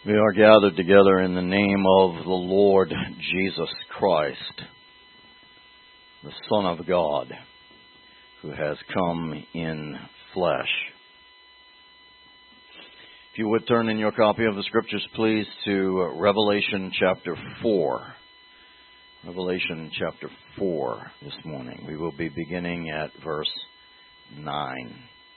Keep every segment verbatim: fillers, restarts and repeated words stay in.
We are gathered together in the name of the Lord Jesus Christ, the Son of God, who has come in flesh. If you would turn in your copy of the Scriptures, please, to Revelation chapter four. Revelation chapter four this morning. We will be beginning at verse nine.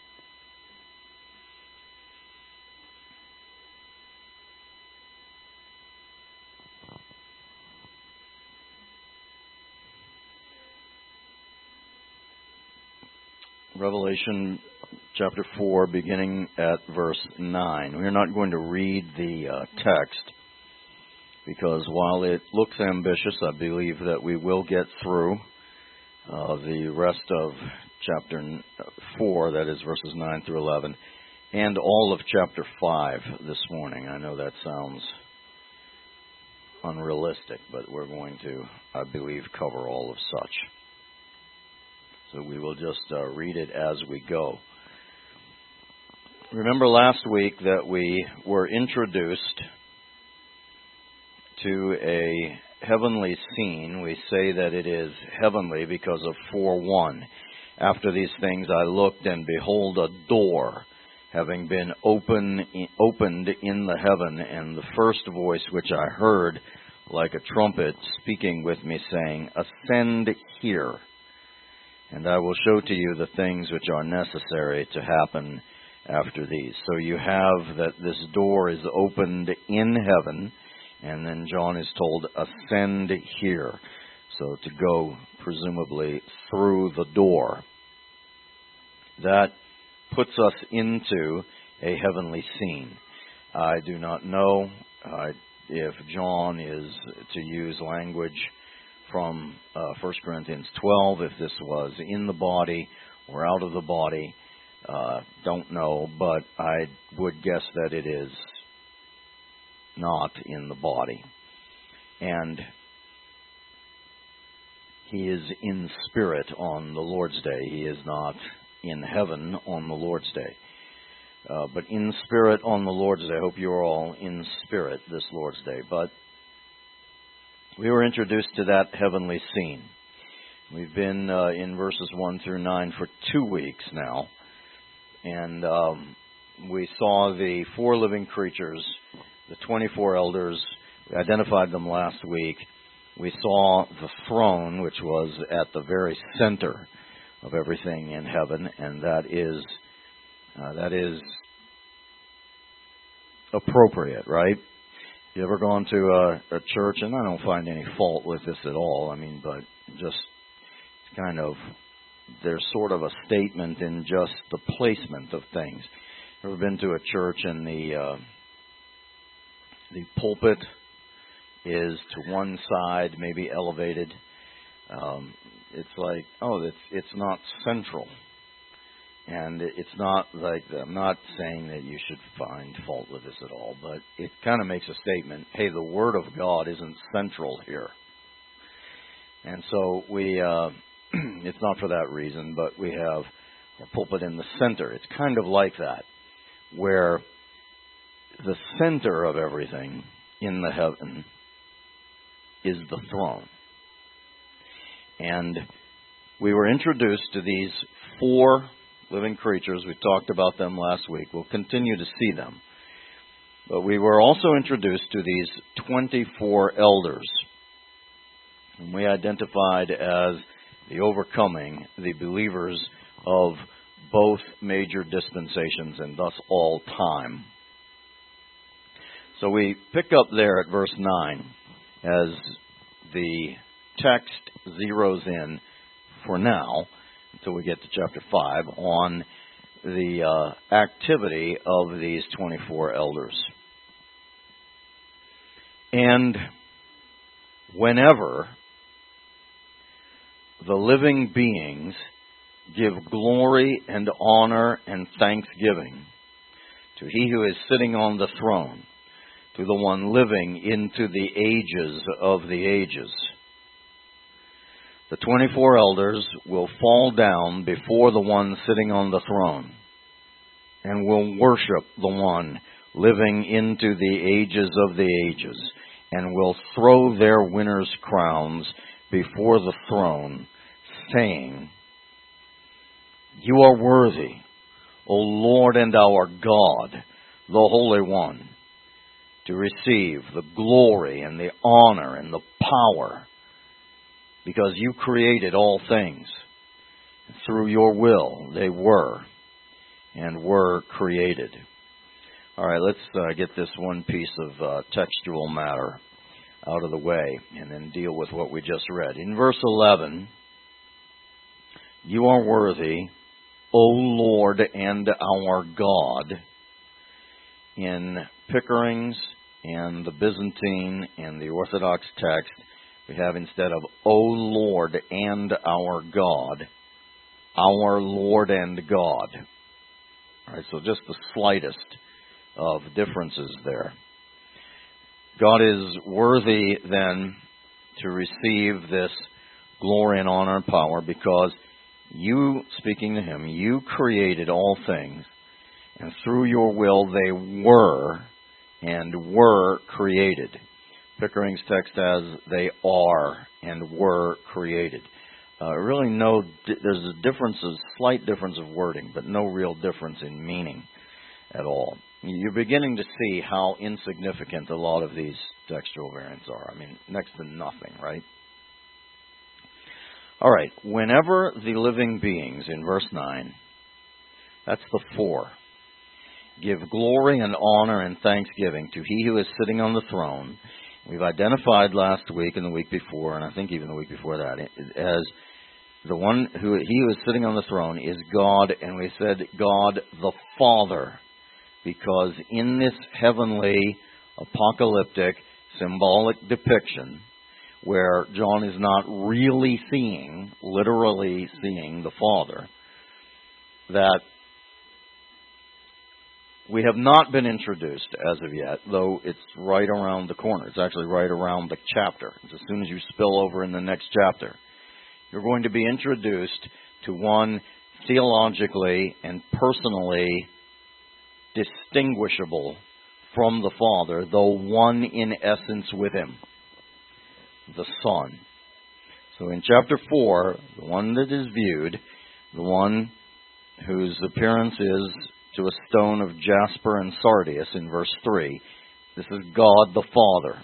Revelation chapter four, beginning at verse nine. We are not going to read the uh, text because while it looks ambitious, I believe that we will get through uh, the rest of chapter four, that is verses nine through eleven, and all of chapter five this morning. I know that sounds unrealistic, but we're going to, I believe, cover all of such. So we will just uh, read it as we go. Remember last week that we were introduced to a heavenly scene. We say that it is heavenly because of four one. After these things I looked, and behold, a door having been open, opened in the heaven, and the first voice which I heard, like a trumpet, speaking with me, saying, Ascend here, and I will show to you the things which are necessary to happen after these. So you have that this door is opened in heaven, and then John is told, ascend here. So to go, presumably, through the door. That puts us into a heavenly scene. I do not know uh, if John is to use language from uh, First Corinthians twelve, if this was in the body or out of the body, uh, don't know, but I would guess that it is not in the body. And he is in spirit on the Lord's day. He is not in heaven on the Lord's day. Uh, but in spirit on the Lord's day. I hope you're all in spirit this Lord's day. But we were introduced to that heavenly scene. We've been uh, in verses one through nine for two weeks now. And um, we saw the four living creatures, the twenty-four elders. We identified them last week. We saw the throne, which was at the very center of everything in heaven. And that is, uh, that is appropriate, right? You ever gone to a, a church, and I don't find any fault with this at all, I mean, but just kind of, there's sort of a statement in just the placement of things. Ever been to a church and the uh, the pulpit is to one side, maybe elevated? Um, it's like, oh, it's it's not central. And it's not like, I'm not saying that you should find fault with this at all, but it kind of makes a statement, hey, the Word of God isn't central here. And so we, uh, it's not for that reason, but we have a pulpit in the center. It's kind of like that, where the center of everything in the heaven is the throne. And we were introduced to these four living creatures. We talked about them last week. We'll continue to see them. But we were also introduced to these twenty-four elders, whom we identified as the overcoming, the believers of both major dispensations and thus all time. So we pick up there at verse nine as the text zeroes in for now, until we get to chapter five, on the uh, activity of these twenty-four elders. And whenever the living beings give glory and honor and thanksgiving to He who is sitting on the throne, to the one living into the ages of the ages, the twenty-four elders will fall down before the one sitting on the throne and will worship the one living into the ages of the ages, and will throw their winners' crowns before the throne, saying, You are worthy, O Lord and our God, the Holy One, to receive the glory and the honor and the power, because you created all things. Through your will they were and were created. All right, let's uh, get this one piece of uh, textual matter out of the way and then deal with what we just read. In verse eleven, you are worthy, O Lord and our God. In Pickering's and the Byzantine and the Orthodox text, we have instead of O Lord and our God, our Lord and God. All right, so just the slightest of differences there. God is worthy then to receive this glory and honor and power because you, speaking to him, you created all things, and through your will they were and were created. Pickering's text says they are and were created. Uh, really no, there's a difference, a slight difference of wording, but no real difference in meaning at all. You're beginning to see how insignificant a lot of these textual variants are. I mean, next to nothing, right? All right, whenever the living beings, in verse nine, that's the four, give glory and honor and thanksgiving to he who is sitting on the throne. We've identified last week and the week before, and I think even the week before that, as the one who, he who is sitting on the throne is God, and we said God the Father, because in this heavenly, apocalyptic, symbolic depiction, where John is not really seeing, literally seeing the Father, that we have not been introduced as of yet, though it's right around the corner. It's actually right around the chapter. It's as soon as you spill over in the next chapter. You're going to be introduced to one theologically and personally distinguishable from the Father, though one in essence with him, the Son. So in chapter four, the one that is viewed, the one whose appearance is to a stone of jasper and sardius in verse three, this is God the Father.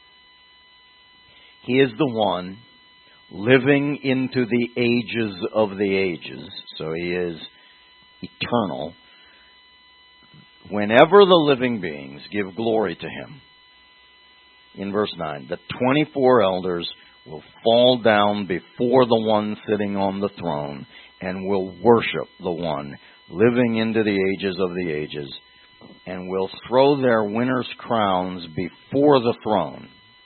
He is the one living into the ages of the ages, so he is eternal. Whenever the living beings give glory to him, in verse nine, the twenty-four elders will fall down before the one sitting on the throne and will worship the one living into the ages of the ages, and will throw their winners' crowns before the throne,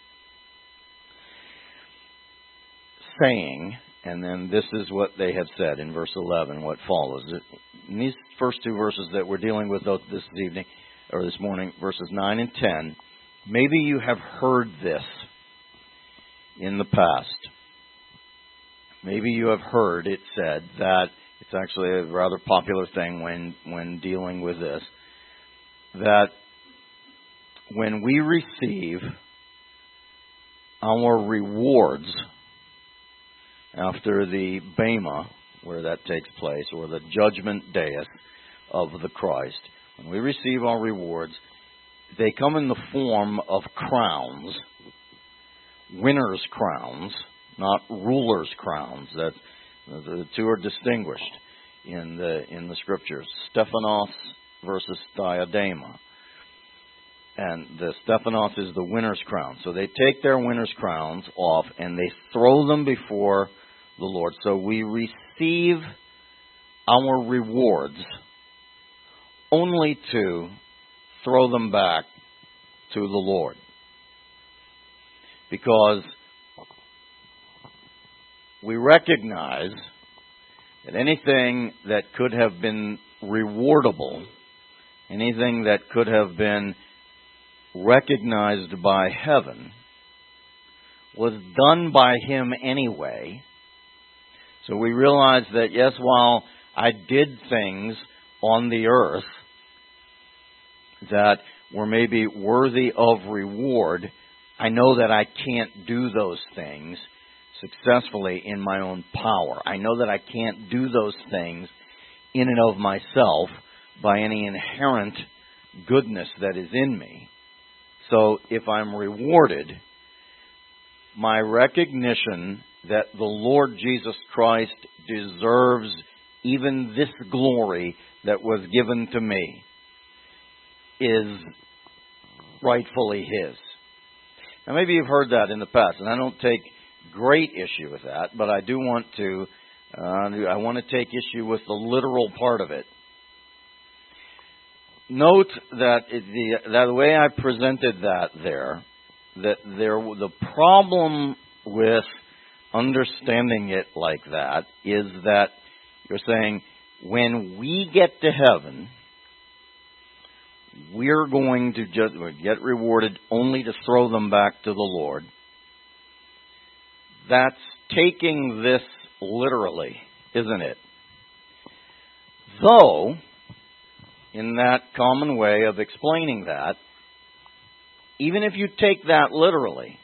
saying, and then this is what they have said in verse eleven, what follows. In these first two verses that we're dealing with this evening, or this morning, verses nine and ten, maybe you have heard this in the past. Maybe you have heard it said that, it's actually a rather popular thing when, when dealing with this, that when we receive our rewards after the Bema, where that takes place, or the judgment dais of the Christ, when we receive our rewards, they come in the form of crowns, winners' crowns, not rulers' crowns. That the two are distinguished in the in the scriptures. Stephanos versus diadema. And the Stephanos is the winner's crown. So they take their winner's crowns off and they throw them before the Lord. So we receive our rewards only to throw them back to the Lord. Because we recognize that anything that could have been rewardable, anything that could have been recognized by heaven, was done by him anyway. So we realize that, yes, while I did things on the earth that were maybe worthy of reward, I know that I can't do those things successfully in my own power. I know that I can't do those things in and of myself by any inherent goodness that is in me. So if I'm rewarded, my recognition that the Lord Jesus Christ deserves even this glory that was given to me is rightfully His. Now maybe you've heard that in the past, and I don't take great issue with that, but I do want to, uh, I want to take issue with the literal part of it. Note that it, the, that the way I presented that there, that there the problem with understanding it like that is that you're saying when we get to heaven, we're going to just get rewarded only to throw them back to the Lord. That's taking this literally, isn't it? Though, in that common way of explaining that, even if you take that literally,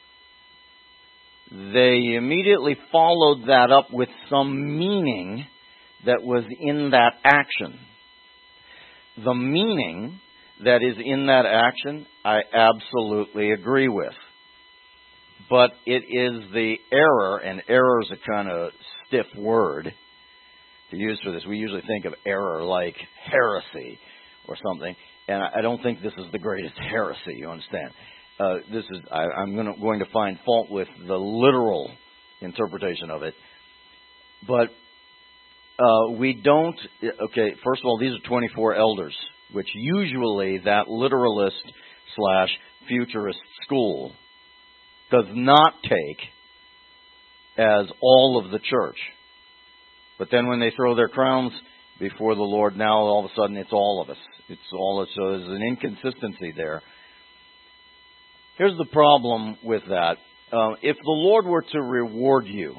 they immediately followed that up with some meaning that was in that action. The meaning that is in that action, I absolutely agree with. But it is the error, and error is a kind of stiff word to use for this. We usually think of error like heresy or something, and I don't think this is the greatest heresy, you understand. Uh, this is I, I'm gonna, going to find fault with the literal interpretation of it. But uh, we don't, okay, first of all, these are twenty-four elders, which usually that literalist slash futurist school does not take as all of the church. But then when they throw their crowns before the Lord, now all of a sudden it's all of us. It's all, so there's an inconsistency there. Here's the problem with that. Uh, if the Lord were to reward you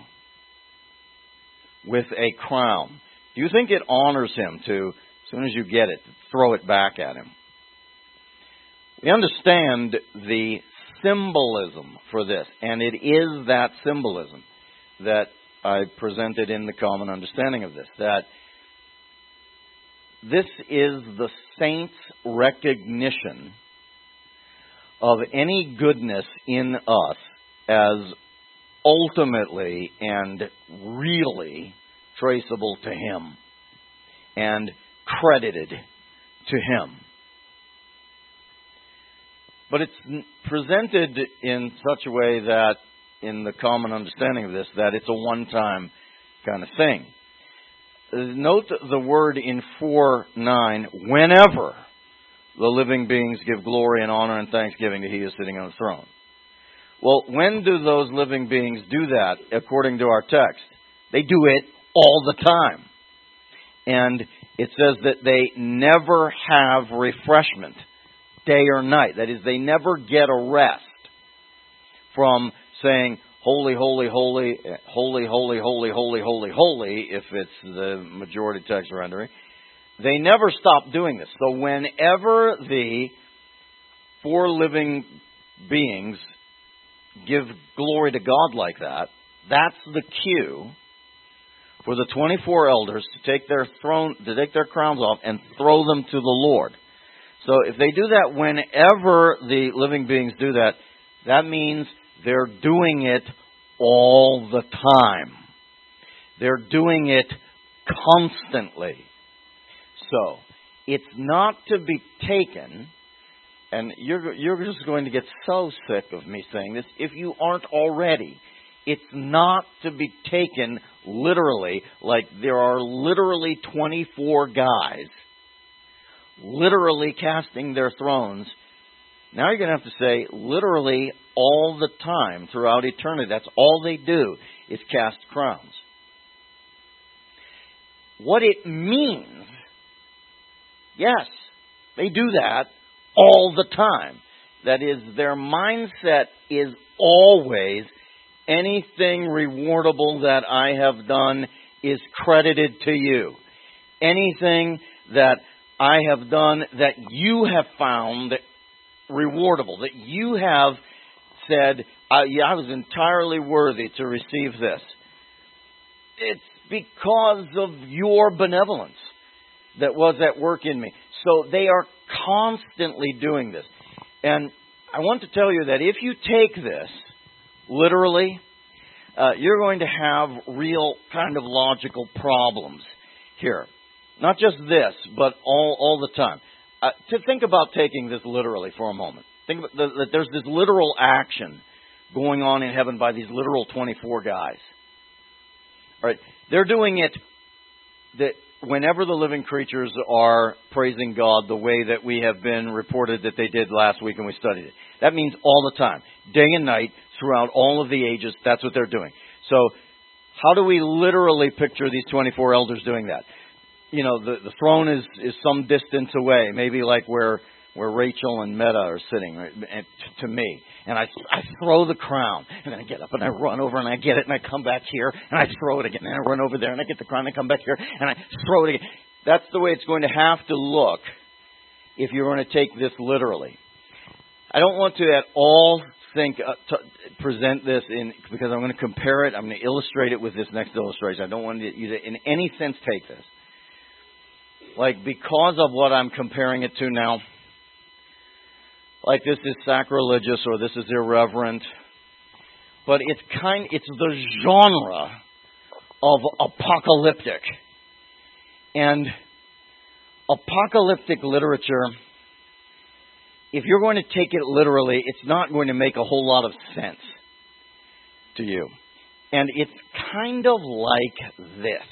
with a crown, do you think it honors Him to, as soon as you get it, throw it back at Him? We understand the symbolism for this, and it is that symbolism that I presented in the common understanding of this, that this is the saint's recognition of any goodness in us as ultimately and really traceable to Him and credited to Him. But it's presented in such a way that, in the common understanding of this, that it's a one-time kind of thing. Note the word in four nine, whenever the living beings give glory and honor and thanksgiving to He who is sitting on the throne. Well, when do those living beings do that, according to our text? They do it all the time. And it says that they never have refreshment, day or night. That is, they never get a rest from saying, holy, holy, holy, holy, holy, holy, holy, holy, holy, if it's the majority text rendering. They never stop doing this. So whenever the four living beings give glory to God like that, that's the cue for the twenty-four elders to take their throne, to take their crowns off and throw them to the Lord. So if they do that whenever the living beings do that, that means they're doing it all the time. They're doing it constantly. So, it's not to be taken, and you're, you're just going to get so sick of me saying this, if you aren't already. It's not to be taken literally, like there are literally twenty-four guys literally casting their thrones. Now you're going to have to say literally all the time throughout eternity. That's all they do is cast crowns. What it means, yes, they do that all the time. That is, their mindset is always, anything rewardable that I have done is credited to you. Anything that I have done that you have found rewardable, that you have said, uh, yeah, I was entirely worthy to receive this. It's because of your benevolence that was at work in me. So they are constantly doing this. And I want to tell you that if you take this literally, uh, you're going to have real kind of logical problems here. Not just this, but all, all the time. Uh, to think about taking this literally for a moment. Think about the, that there's this literal action going on in heaven by these literal twenty-four guys. All right, they're doing it that whenever the living creatures are praising God the way that we have been reported that they did last week and we studied it. That means all the time, day and night, throughout all of the ages, that's what they're doing. So how do we literally picture these twenty-four elders doing that? You know, the, the throne is, is some distance away, maybe like where where Rachel and Meta are sitting, right, and t- to me. And I, I throw the crown, and then I get up and I run over and I get it, and I come back here, and I throw it again, and I run over there, and I get the crown, and I come back here, and I throw it again. That's the way it's going to have to look if you're going to take this literally. I don't want to at all think, uh, to present this in, because I'm going to compare it, I'm going to illustrate it with this next illustration. I don't want you to, in any sense, take this. Like, because of what I'm comparing it to now, like this is sacrilegious or this is irreverent, but it's kind, it's the genre of apocalyptic. And apocalyptic literature, if you're going to take it literally, it's not going to make a whole lot of sense to you. And it's kind of like this.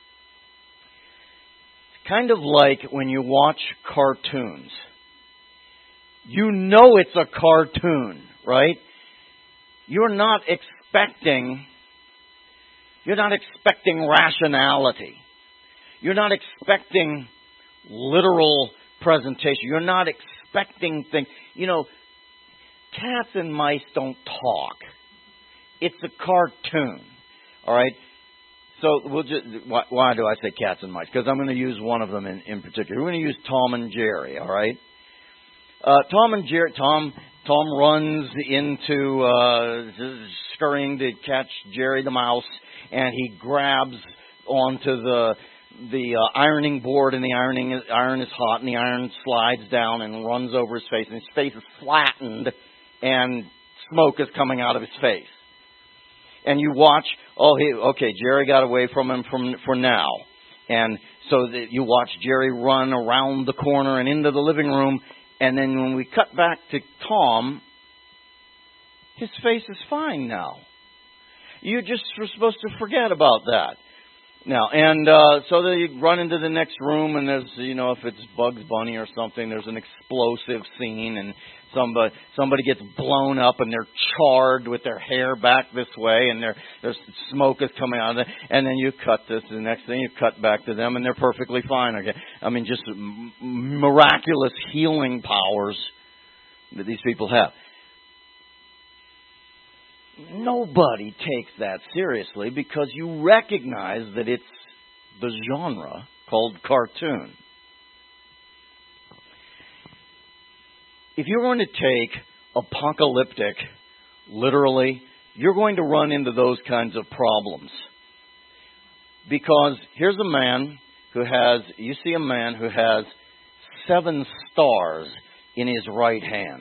It's kind of like when you watch cartoons. You know it's a cartoon, right? You're not expecting, you're not expecting rationality. You're not expecting literal presentation. You're not expecting things. You know, cats and mice don't talk. It's a cartoon, all right? So we'll just, why, why do I say cats and mice? Because I'm going to use one of them in, in particular. We're going to use Tom and Jerry, all right? Uh, Tom and Jerry, Tom, Tom runs into, uh, scurrying to catch Jerry the mouse, and he grabs onto the, the uh, ironing board, and the ironing is, iron is hot, and the iron slides down and runs over his face, and his face is flattened, and smoke is coming out of his face. And you watch, oh, he, okay, Jerry got away from him from, for now. And so that you watch Jerry run around the corner and into the living room. And then when we cut back to Tom, his face is fine now. You just were supposed to forget about that. Now, and uh, so they run into the next room, and there's, you know, if it's Bugs Bunny or something, there's an explosive scene, and somebody somebody gets blown up, and they're charred with their hair back this way, and there there's smoke is coming out of it, and then you cut this, the next thing you cut back to them, and they're perfectly fine again. I mean, just m- miraculous healing powers that these people have. Nobody takes that seriously because you recognize that it's the genre called cartoon. If you're going to take apocalyptic literally, you're going to run into those kinds of problems. Because here's a man who has, you see a man who has seven stars in his right hand.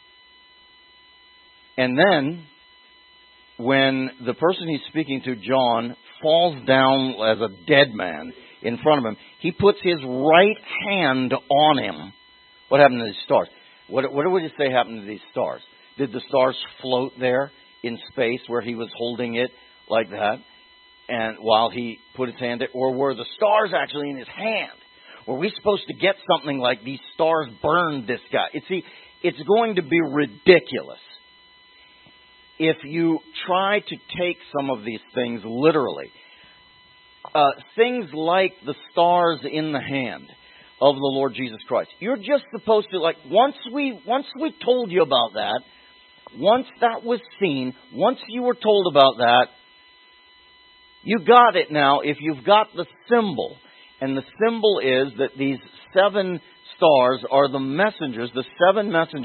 And then, when the person he's speaking to, John, falls down as a dead man in front of him, he puts his right hand on him. What happened to these stars? What, what would you say happened to these stars? Did the stars float there in space where he was holding it like that, and while he put his hand there? Or were the stars actually in his hand? Were we supposed to get something like these stars burned this guy? You see, it's going to be ridiculous if you try to take some of these things literally. Uh, things like the stars in the hand of the Lord Jesus Christ. You're just supposed to, like, once we once we told you about that, once that was seen, once you were told about that, you got it now if you've got the symbol. And the symbol is that these seven stars are the messengers, the seven messengers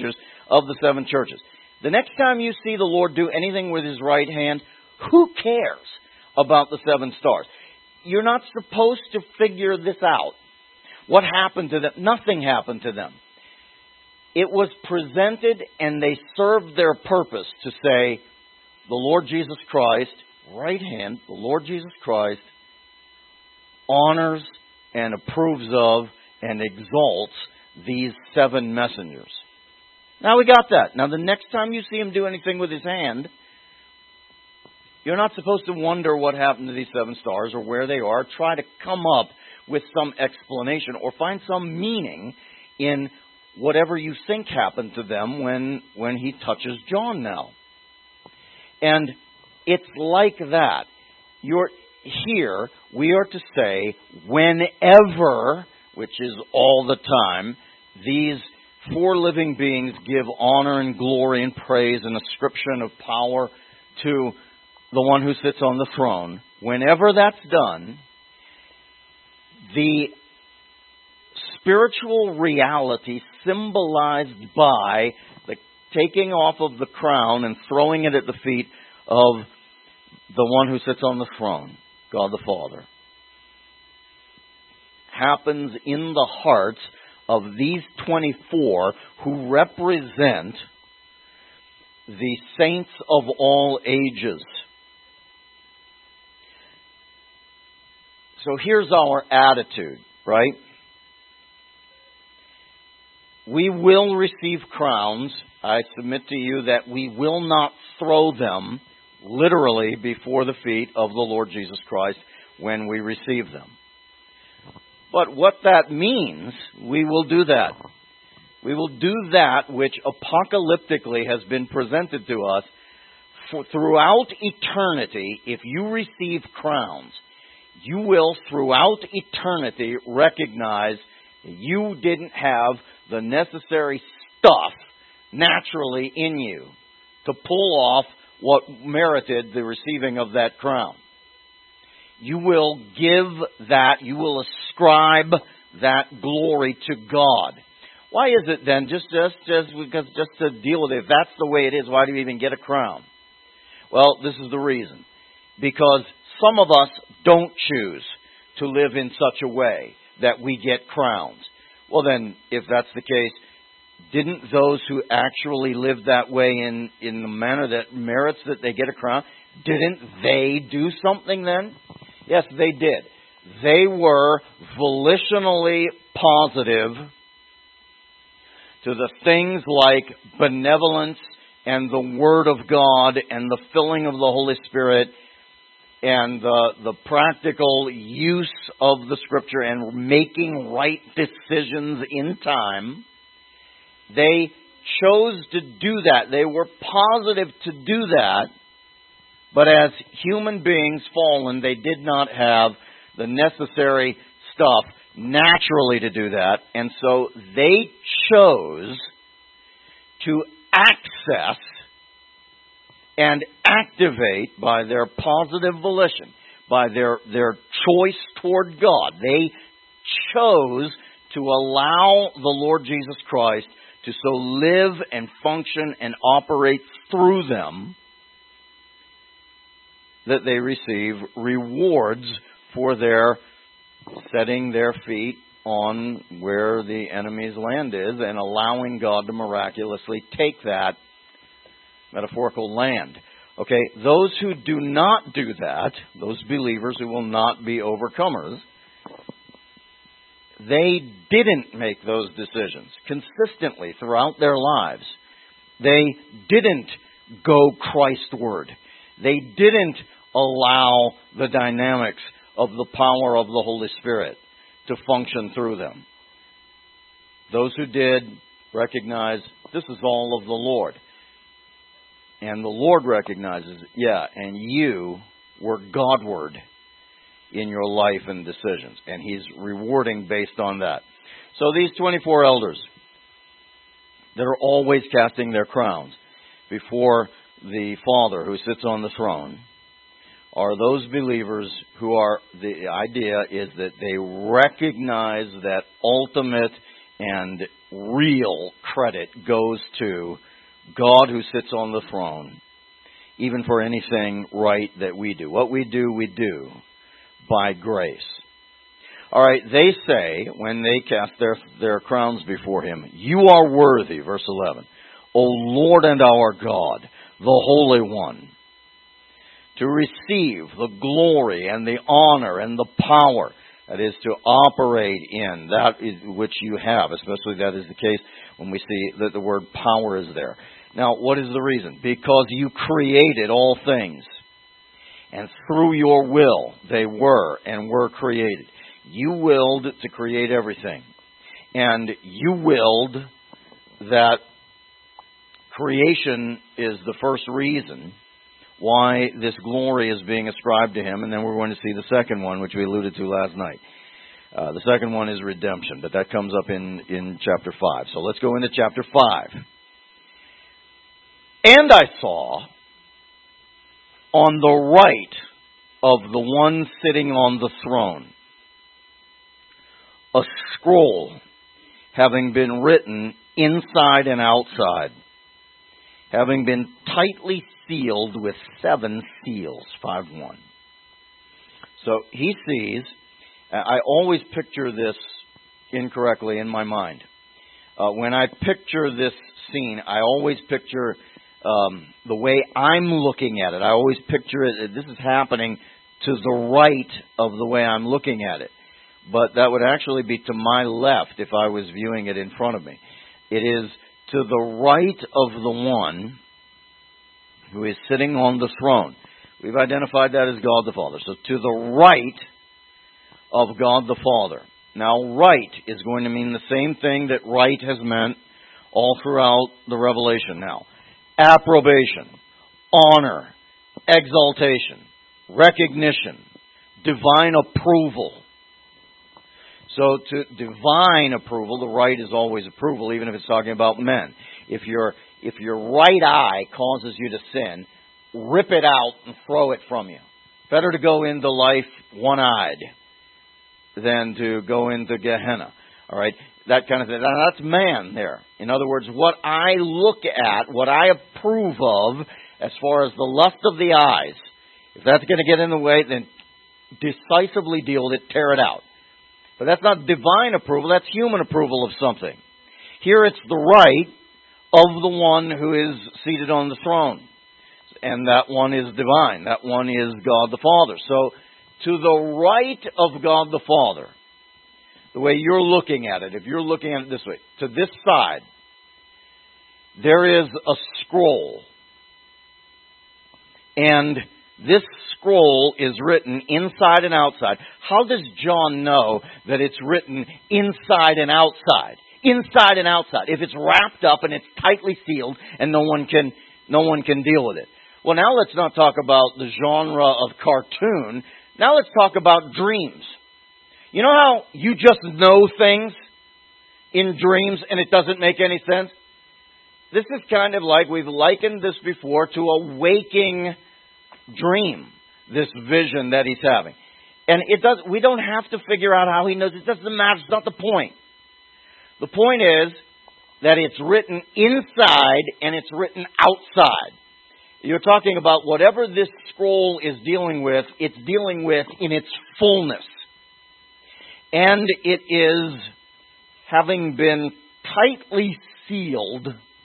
of the seven churches. The next time you see the Lord do anything with His right hand, who cares about the seven stars? You're not supposed to figure this out. What happened to them? Nothing happened to them. It was presented and they served their purpose to say, the Lord Jesus Christ, right hand, the Lord Jesus Christ honors and approves of and exalts these seven messengers. Now we got that. Now the next time you see Him do anything with His hand, you're not supposed to wonder what happened to these seven stars or where they are. Try to come up with some explanation or find some meaning in whatever you think happened to them when, when He touches John now. And it's like that. You're here, we are to say, whenever, which is all the time, these four living beings give honor and glory and praise and ascription of power to the one who sits on the throne. Whenever that's done, the spiritual reality symbolized by the taking off of the crown and throwing it at the feet of the one who sits on the throne, God the Father, happens in the hearts of these twenty-four who represent the saints of all ages. So here's our attitude, right? We will receive crowns. I submit to you that we will not throw them literally before the feet of the Lord Jesus Christ when we receive them. But what that means, we will do that. We will do that which apocalyptically has been presented to us for throughout eternity. If you receive crowns, you will throughout eternity recognize you didn't have the necessary stuff naturally in you to pull off what merited the receiving of that crown. You will give that, you will ascribe that glory to God. Why is it then, just, just, just, because, just to deal with it, if that's the way it is, why do you even get a crown? Well, this is the reason. Because some of us don't choose to live in such a way that we get crowns. Well then, if that's the case, didn't those who actually lived that way in, in the manner that merits that they get a crown, didn't they do something then? Yes, they did. They were volitionally positive to the things like benevolence and the Word of God and the filling of the Holy Spirit and the, the practical use of the Scripture and making right decisions in time. They chose to do that. They were positive to do that. But as human beings fallen, they did not have the necessary stuff naturally to do that. And so they chose to access and activate by their positive volition, by their, their choice toward God. They chose to allow the Lord Jesus Christ to so live and function and operate through them that they receive rewards for their setting their feet on where the enemy's land is and allowing God to miraculously take that metaphorical land. Okay, those who do not do that, those believers who will not be overcomers, they didn't make those decisions consistently throughout their lives. They didn't go Christward. They didn't allow the dynamics of the power of the Holy Spirit to function through them. Those who did recognize this is all of the Lord. And the Lord recognizes, yeah, and you were Godward in your life and decisions. And He's rewarding based on that. So these twenty-four elders that are always casting their crowns before the Father who sits on the throne are those believers who are, the idea is that they recognize that ultimate and real credit goes to God who sits on the throne, even for anything right that we do. What we do, we do by grace. All right, they say, when they cast their, their crowns before him, you are worthy, verse eleven, O Lord and our God, the Holy One, to receive the glory and the honor and the power, that is, to operate in that is, which you have, especially that is the case when we see that the word power is there. Now, what is the reason? Because you created all things, and through your will they were and were created. You willed to create everything, and you willed that creation is the first reason why this glory is being ascribed to him, and then we're going to see the second one, which we alluded to last night. Uh, the second one is redemption, but that comes up in, in chapter five. So let's go into chapter five. And I saw on the right of the one sitting on the throne a scroll having been written inside and outside, having been tightly sealed with seven seals, five one. So he sees, I always picture this incorrectly in my mind. Uh, when I picture this scene, I always picture um, the way I'm looking at it. I always picture it, this is happening to the right of the way I'm looking at it. But that would actually be to my left if I was viewing it in front of me. It is to the right of the one who is sitting on the throne. We've identified that as God the Father. So to the right of God the Father. Now, right is going to mean the same thing that right has meant all throughout the Revelation. Now, approbation, honor, exaltation, recognition, divine approval. So to divine approval, the right is always approval, even if it's talking about men. If your if your right eye causes you to sin, rip it out and throw it from you. Better to go into life one-eyed than to go into Gehenna. All right, that kind of thing. Now, that's man there. In other words, what I look at, what I approve of, as far as the lust of the eyes, if that's going to get in the way, then decisively deal with it, tear it out. But that's not divine approval, that's human approval of something. Here it's the right of the one who is seated on the throne. And that one is divine. That one is God the Father. So, to the right of God the Father, the way you're looking at it, if you're looking at it this way, to this side, there is a scroll. And this scroll is written inside and outside. How does John know that it's written inside and outside? Inside and outside. If it's wrapped up and it's tightly sealed and no one can no one can deal with it. Well, now let's not talk about the genre of cartoon. Now let's talk about dreams. You know how you just know things in dreams and it doesn't make any sense? This is kind of like, we've likened this before to a waking dream, this vision that he's having. And it does. We don't have to figure out how he knows. It doesn't matter. It's not the point. The point is that it's written inside and it's written outside. You're talking about whatever this scroll is dealing with, it's dealing with in its fullness. And it is having been tightly sealed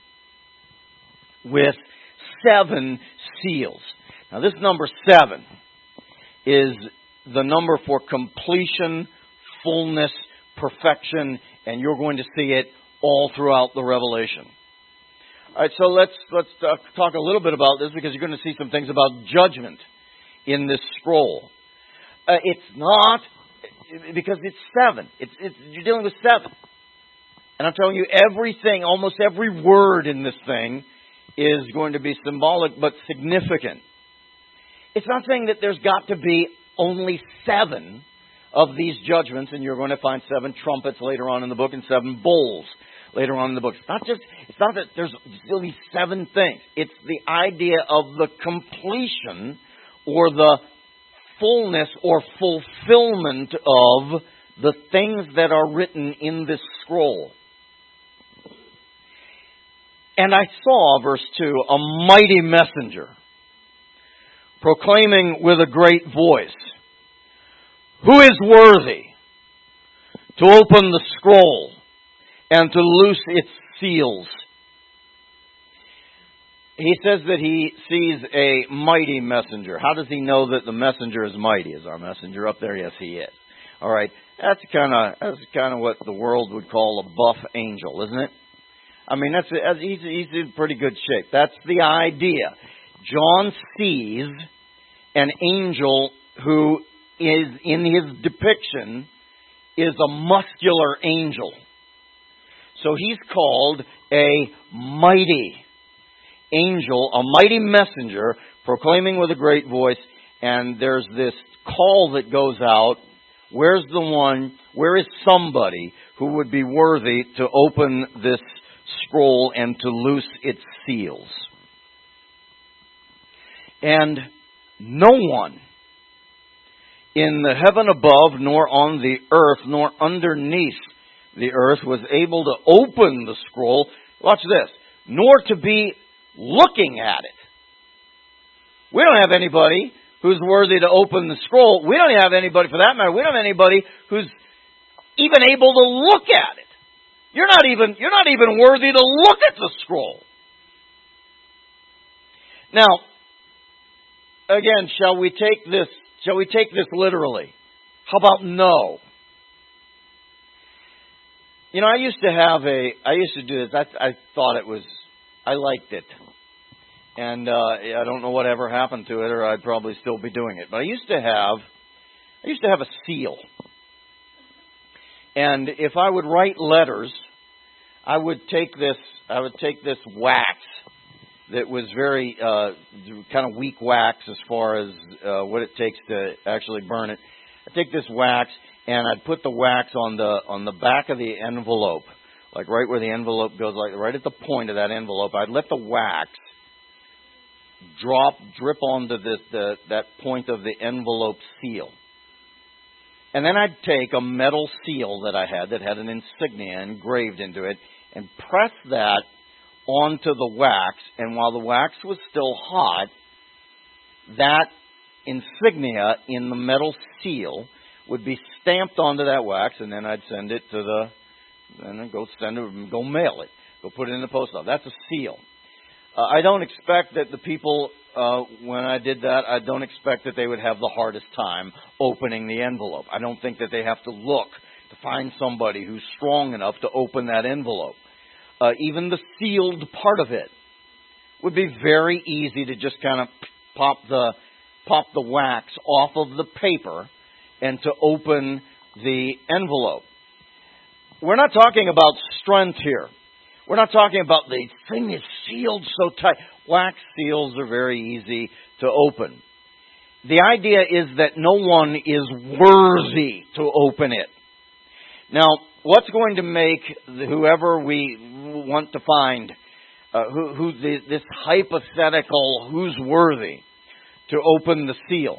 with seven seals. Now, this number seven is the number for completion, fullness, perfection, and you're going to see it all throughout the Revelation. All right, so let's let's uh, talk a little bit about this because you're going to see some things about judgment in this scroll. Uh, it's not because it's seven. It's, it's you're dealing with seven, and I'm telling you, everything, almost every word in this thing, is going to be symbolic but significant. It's not saying that there's got to be only seven of these judgments, and you're going to find seven trumpets later on in the book and seven bowls later on in the book. It's not just, it's not that there's still these seven things. It's the idea of the completion or the fullness or fulfillment of the things that are written in this scroll. And I saw, verse two, a mighty messenger proclaiming with a great voice, "Who is worthy to open the scroll and to loose its seals?" He says that he sees a mighty messenger. How does he know that the messenger is mighty? Is our messenger up there? Yes, he is. All right. That's kind of that's kind of what the world would call a buff angel, isn't it? I mean, that's he's he's in pretty good shape. That's the idea. John sees an angel who is, in his depiction, is a muscular angel. So he's called a mighty angel, a mighty messenger, proclaiming with a great voice. And there's this call that goes out. Where's the one, where is somebody who would be worthy to open this scroll and to loose its seals? And no one in the heaven above, nor on the earth, nor underneath the earth was able to open the scroll. Watch this. Nor to be looking at it. We don't have anybody who's worthy to open the scroll. We don't have anybody, for that matter, we don't have anybody who's even able to look at it. You're not even, you're not even worthy to look at the scroll. Now, again, shall we take this, shall we take this literally? How about no? You know, I used to have a, I used to do this. I, I thought it was, I liked it. And uh, I don't know whatever happened to it, or I'd probably still be doing it. But I used to have, I used to have a seal. And if I would write letters, I would take this, I would take this wax that was very uh, kind of weak wax as far as uh, what it takes to actually burn it. I'd take this wax and I'd put the wax on the on the back of the envelope, like right where the envelope goes, like right at the point of that envelope. I'd let the wax drop, drip onto this, the, that point of the envelope seal. And then I'd take a metal seal that I had that had an insignia engraved into it and press that onto the wax. And while the wax was still hot, that insignia in the metal seal would be stamped onto that wax, and then I'd send it to the, then I'd go send it, go mail it, go put it in the post office. That's a seal. Uh, I don't expect that the people, uh, when I did that, I don't expect that they would have the hardest time opening the envelope. I don't think that they have to look to find somebody who's strong enough to open that envelope. Uh, even the sealed part of it would be very easy to just kind of pop the pop the wax off of the paper and to open the envelope. We're not talking about strength here. We're not talking about the thing is sealed so tight. Wax seals are very easy to open. The idea is that no one is worthy to open it. Now, what's going to make whoever we want to find, uh, who, who the, this hypothetical who's worthy to open the seal?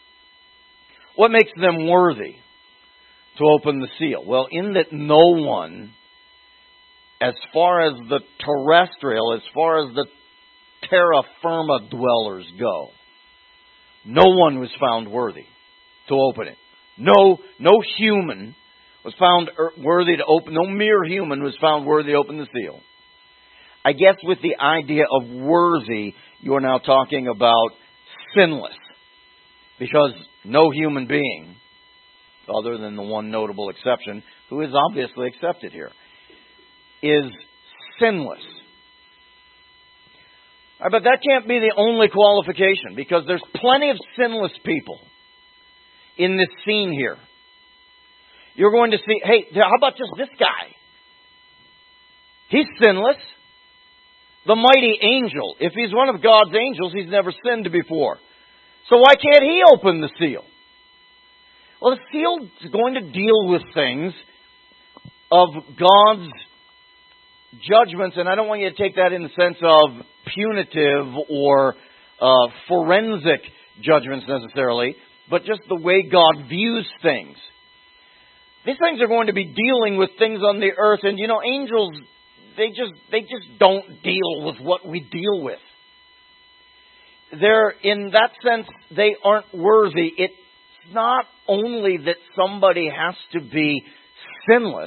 What makes them worthy to open the seal? Well, in that no one, as far as the terrestrial, as far as the terra firma dwellers go, no one was found worthy to open it. No, no human was found worthy to open, no mere human was found worthy to open the seal. I guess with the idea of worthy, you are now talking about sinless. Because no human being, other than the one notable exception, who is obviously accepted here, is sinless. But that can't be the only qualification, because there's plenty of sinless people in this scene here. You're going to see, hey, how about just this guy? He's sinless. The mighty angel. If he's one of God's angels, he's never sinned before. So why can't he open the seal? Well, the seal is going to deal with things of God's judgments, and I don't want you to take that in the sense of punitive or uh, forensic judgments necessarily, but just the way God views things. These things are going to be dealing with things on the earth, and you know, angels, they just they just don't deal with what we deal with. They're, in that sense, they aren't worthy. It's not only that somebody has to be sinless,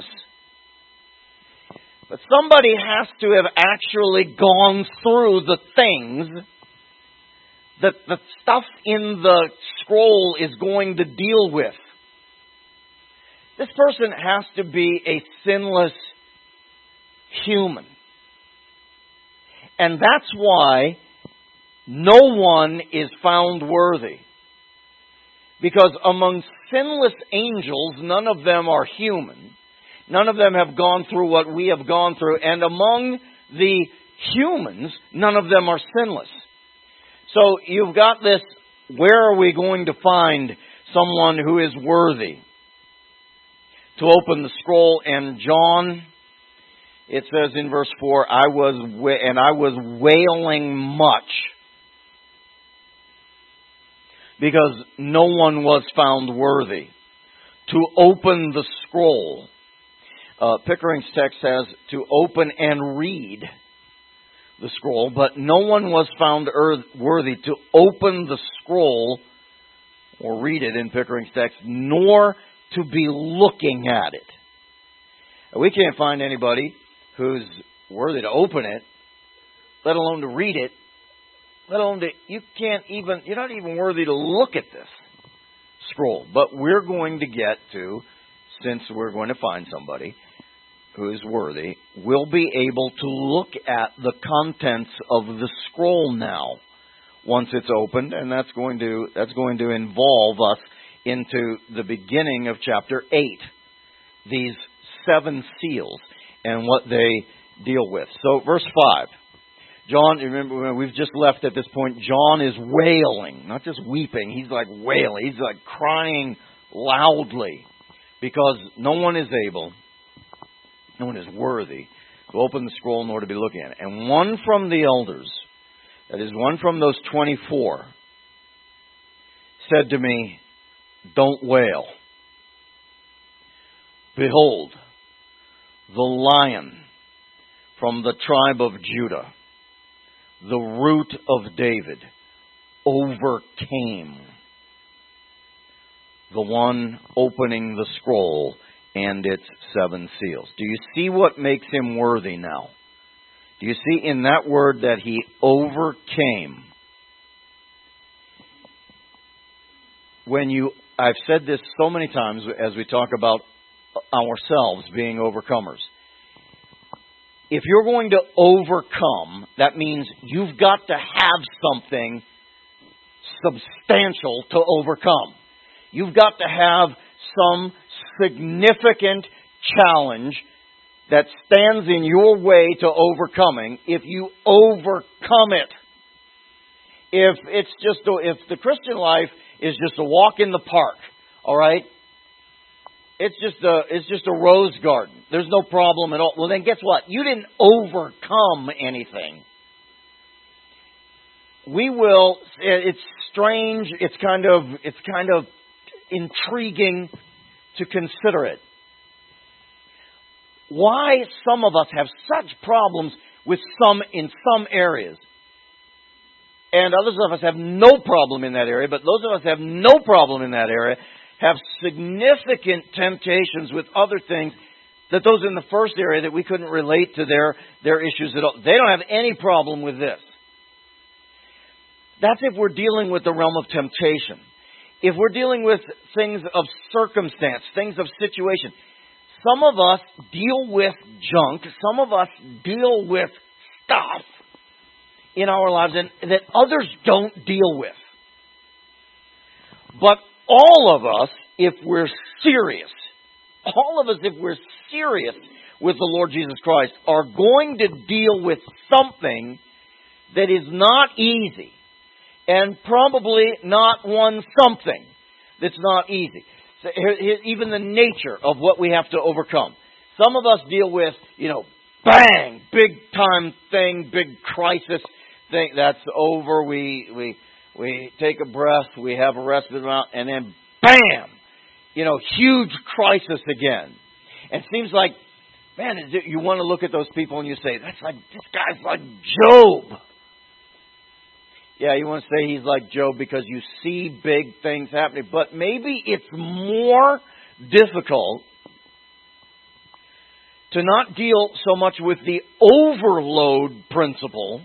but somebody has to have actually gone through the things that the stuff in the scroll is going to deal with. This person has to be a sinless human. And that's why no one is found worthy. Because among sinless angels, none of them are human. None of them have gone through what we have gone through. And among the humans, none of them are sinless. So you've got this, where are we going to find someone who is worthy to open the scroll? And John, it says in verse four, I was and I was wailing much because no one was found worthy to open the scroll. Uh, Pickering's text says to open and read the scroll, but no one was found worthy to open the scroll or read it in Pickering's text, nor to be looking at it. We can't find anybody who's worthy to open it, let alone to read it, let alone to, you can't even, you're not even worthy to look at this scroll. But we're going to get to, since we're going to find somebody who is worthy, we'll be able to look at the contents of the scroll now, once it's opened, and that's going to that's going to involve us into the beginning of chapter eight, these seven seals and what they deal with. So, verse five. John, remember, we've just left at this point, John is wailing, not just weeping, he's like wailing, he's like crying loudly, because no one is able, no one is worthy to open the scroll nor to be looking at it. And one from the elders, that is, one from those twenty-four, said to me, don't wail. Behold, the Lion from the tribe of Judah, the Root of David, overcame the one opening the scroll and its seven seals. Do you see what makes him worthy now? Do you see in that word that he overcame? When you, I've said this so many times as we talk about ourselves being overcomers. If you're going to overcome, that means you've got to have something substantial to overcome. You've got to have some significant challenge that stands in your way to overcoming. If you overcome it, if it's just a, if the Christian life is just a walk in the park, all right, it's just a it's just a rose garden. There's no problem at all. Well, then guess what? You didn't overcome anything. We will. It's strange. It's kind of it's kind of intriguing to consider it. Why some of us have such problems with some in some areas, and others of us have no problem in that area, but those of us who have no problem in that area have significant temptations with other things that those in the first area that we couldn't relate to their, their issues at all. They don't have any problem with this. That's if we're dealing with the realm of temptation. If we're dealing with things of circumstance, things of situation, some of us deal with junk, some of us deal with stuff in our lives and that others don't deal with. But all of us, if we're serious, all of us, if we're serious with the Lord Jesus Christ, are going to deal with something that is not easy, and probably not one something that's not easy. So even the nature of what we have to overcome. Some of us deal with, you know, bang, big time thing, big crisis thing. That's over. We we we take a breath. We have a respite amount, and then bam, you know, huge crisis again. And it seems like Man, you want to look at those people and you say, that's like, this guy's like Job. Yeah, you want to say he's like Job because you see big things happening. But maybe it's more difficult to not deal so much with the overload principle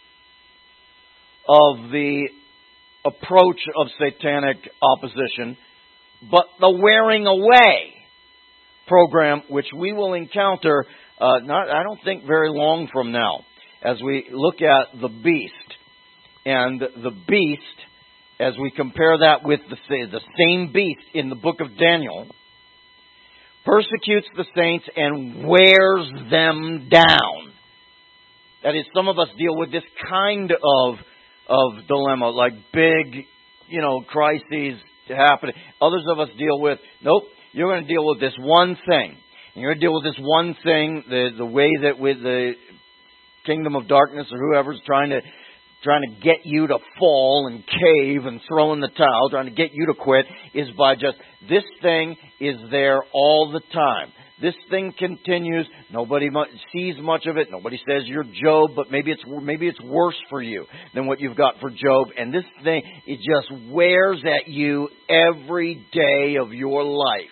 of the approach of satanic opposition, but the wearing away program, which we will encounter uh, not, I don't think, very long from now, as we look at the beast. And the beast, as we compare that with the, the same beast in the book of Daniel, persecutes the saints and wears them down. That is, some of us deal with this kind of of dilemma, like big, you know, crises happening. Others of us deal with, nope, you're going to deal with this one thing. And you're going to deal with this one thing, the the way that with the kingdom of darkness or whoever's trying to trying to get you to fall and cave and throw in the towel, trying to get you to quit, is by just, this thing is there all the time. This thing continues. Nobody sees much of it. Nobody says you're Job, but maybe it's maybe it's worse for you than what you've got for Job. And this thing, it just wears at you every day of your life.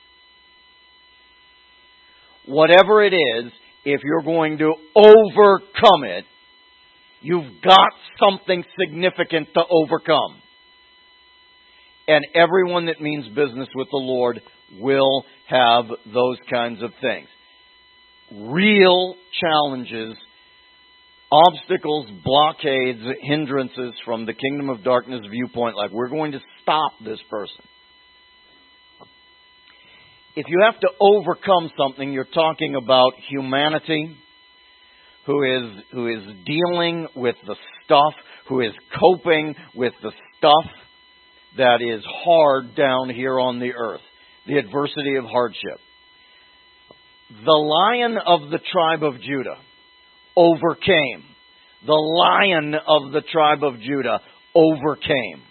Whatever it is, if you're going to overcome it, you've got something significant to overcome. And everyone that means business with the Lord will have those kinds of things. Real challenges, obstacles, blockades, hindrances from the kingdom of darkness viewpoint, like we're going to stop this person. If you have to overcome something, you're talking about humanity who is who is dealing with the stuff, who is coping with the stuff that is hard down here on the earth. The adversity of hardship. The Lion of the tribe of Judah overcame. The Lion of the tribe of Judah overcame.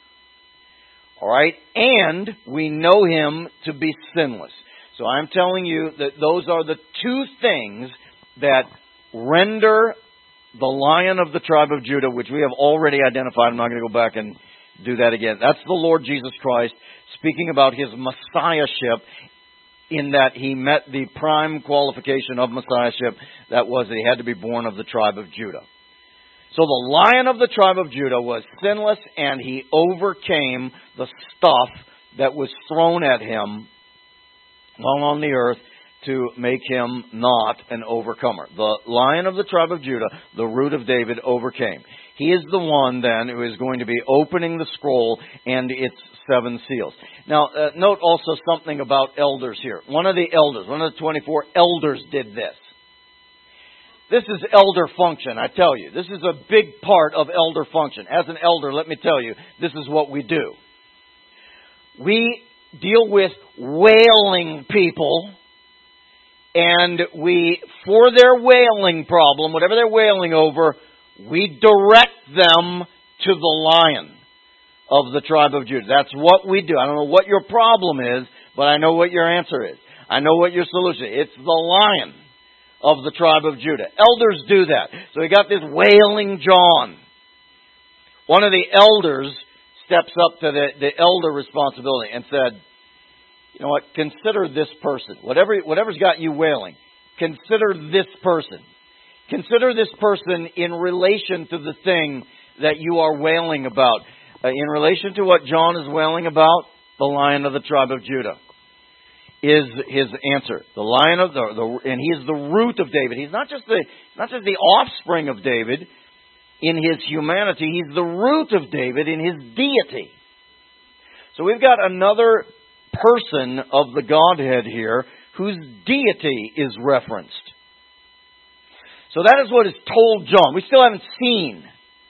All right? And we know him to be sinless. So I'm telling you that those are the two things that render the Lion of the tribe of Judah, which we have already identified. I'm not going to go back and do that again. That's the Lord Jesus Christ, speaking about his messiahship, in that he met the prime qualification of messiahship, that was that he had to be born of the tribe of Judah. So the Lion of the tribe of Judah was sinless, and he overcame the stuff that was thrown at him while on the earth to make him not an overcomer. The Lion of the tribe of Judah, the root of David, overcame. He is the one, then, who is going to be opening the scroll and its seven seals. Now, uh, note also something about elders here. One of the elders, one of the twenty-four elders did this. This is elder function, I tell you. This is a big part of elder function. As an elder, let me tell you, this is what we do. We deal with wailing people, and we, for their wailing problem, whatever they're wailing over, we direct them to the Lion of the tribe of Judah. That's what we do. I don't know what your problem is, but I know what your answer is. I know what your solution is. It's the Lion of the tribe of Judah. Elders do that. So we got this wailing John. One of the elders steps up to the, the elder responsibility and said, you know what, consider this person. Whatever, whatever's got you wailing, consider this person. Consider this person in relation to the thing that you are wailing about. Uh, in relation to what John is wailing about, the Lion of the tribe of Judah is his answer. The Lion of the, the and he is the root of David. He's not just the not just the offspring of David in his humanity. He's the root of David in his deity. So we've got another person of the Godhead here whose deity is referenced. So that is what is told John. We still haven't seen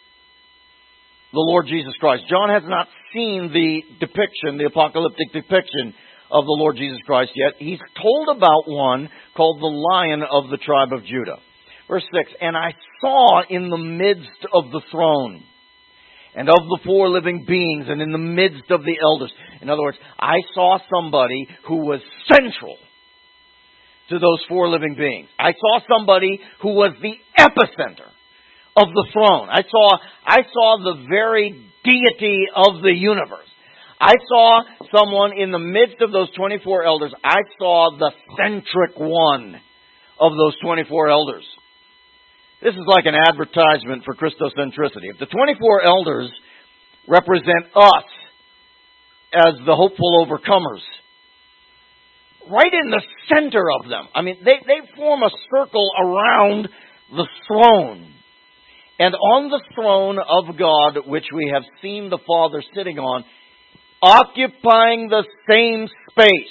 the Lord Jesus Christ. John has not seen the depiction, the apocalyptic depiction of the Lord Jesus Christ yet. He's told about one called the Lion of the tribe of Judah. Verse six, and I saw in the midst of the throne and of the four living beings and in the midst of the elders. In other words, I saw somebody who was central to those four living beings. I saw somebody who was the epicenter of the throne. I saw, I saw the very deity of the universe. I saw someone in the midst of those twenty-four elders. I saw the centric one of those twenty-four elders. This is like an advertisement for Christocentricity. If the twenty-four elders represent us as the hopeful overcomers, right in the center of them, I mean, they, they form a circle around the throne. And on the throne of God, which we have seen the Father sitting on, occupying the same space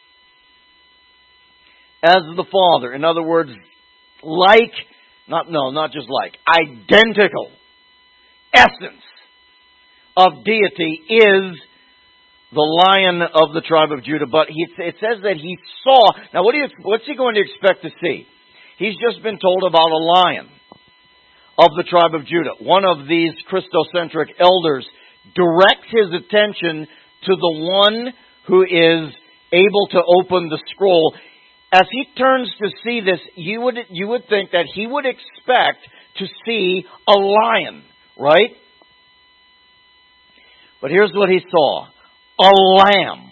as the Father. In other words, like, not no, not just like, identical essence of deity is the Lion of the tribe of Judah. But he, it says that he saw. Now, what do you, what's he going to expect to see? He's just been told about a lion of the tribe of Judah. One of these Christocentric elders directs his attention to the one who is able to open the scroll. As he turns to see this, you would you would think that he would expect to see a lion, right? But here's what he saw. A lamb,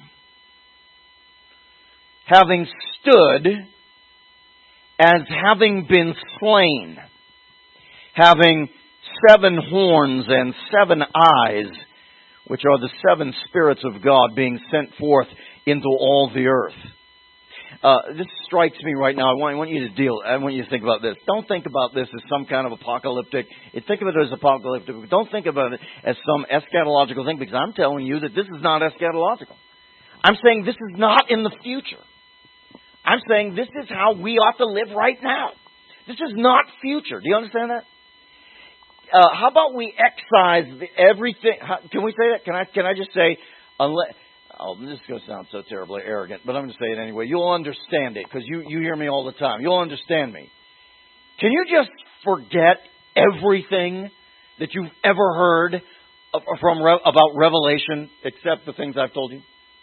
having stood as having been slain, having seven horns and seven eyes, which are the seven spirits of God being sent forth into all the earth. Uh, this strikes me right now. I want, I want you to deal, I want you to think about this. Don't think about this as some kind of apocalyptic, think of it as apocalyptic. Don't think about it as some eschatological thing, because I'm telling you that this is not eschatological. I'm saying this is not in the future. I'm saying this is how we ought to live right now. This is not future. Do you understand that? Uh, how about we excise the, everything? How, can we say that? Can I? Can I just say, unless? Oh, this is going to sound so terribly arrogant, but I'm going to say it anyway. You'll understand it because you you hear me all the time. You'll understand me. Can you just forget everything that you've ever heard from about Revelation, except the things I've told you?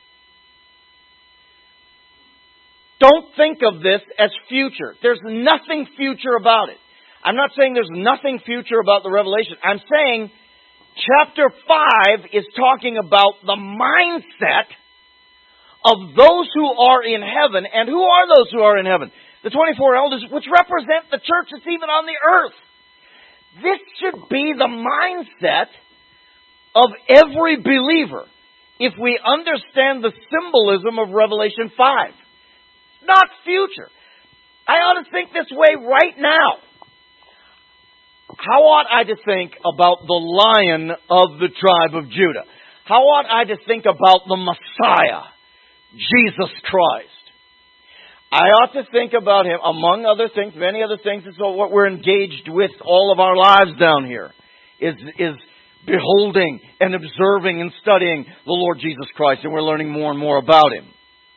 Don't think of this as future. There's nothing future about it. I'm not saying there's nothing future about the Revelation. I'm saying chapter five is talking about the mindset of those who are in heaven. And who are those who are in heaven? The twenty-four elders, which represent the church that's even on the earth. This should be the mindset of every believer if we understand the symbolism of Revelation five. Not future. I ought to think this way right now. How ought I to think about the Lion of the tribe of Judah? How ought I to think about the Messiah, Jesus Christ? I ought to think about Him, among other things, many other things. And so what we're engaged with all of our lives down here is, is beholding and observing and studying the Lord Jesus Christ. And we're learning more and more about Him.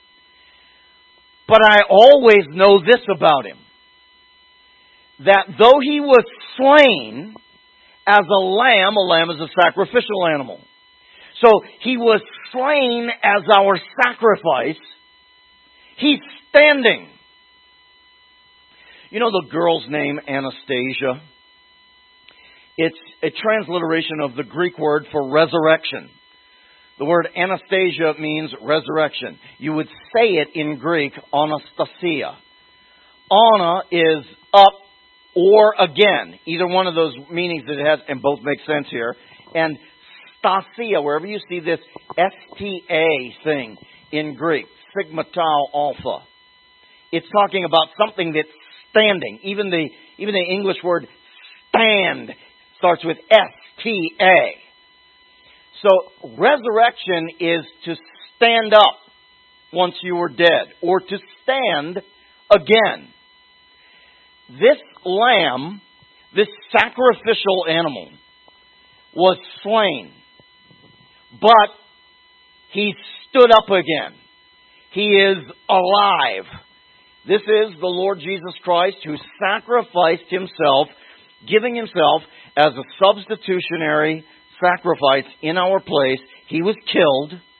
But I always know this about Him. That though He was slain as a lamb, a lamb is a sacrificial animal. So He was slain as our sacrifice. He's standing. You know the girl's name, Anastasia? It's a transliteration of the Greek word for resurrection. The word Anastasia means resurrection. You would say it in Greek, Anastasia. Ana is up or again. Either one of those meanings that it has, and both make sense here. And stasia, wherever you see this S T A thing in Greek, sigma tau alpha. It's talking about something that's standing. Even the, even the English word stand starts with S T A. So, resurrection is to stand up once you were dead, or to stand again. This lamb, this sacrificial animal, was slain, but He stood up again. He is alive. This is the Lord Jesus Christ who sacrificed Himself, giving Himself as a substitutionary sacrifice in our place. He was killed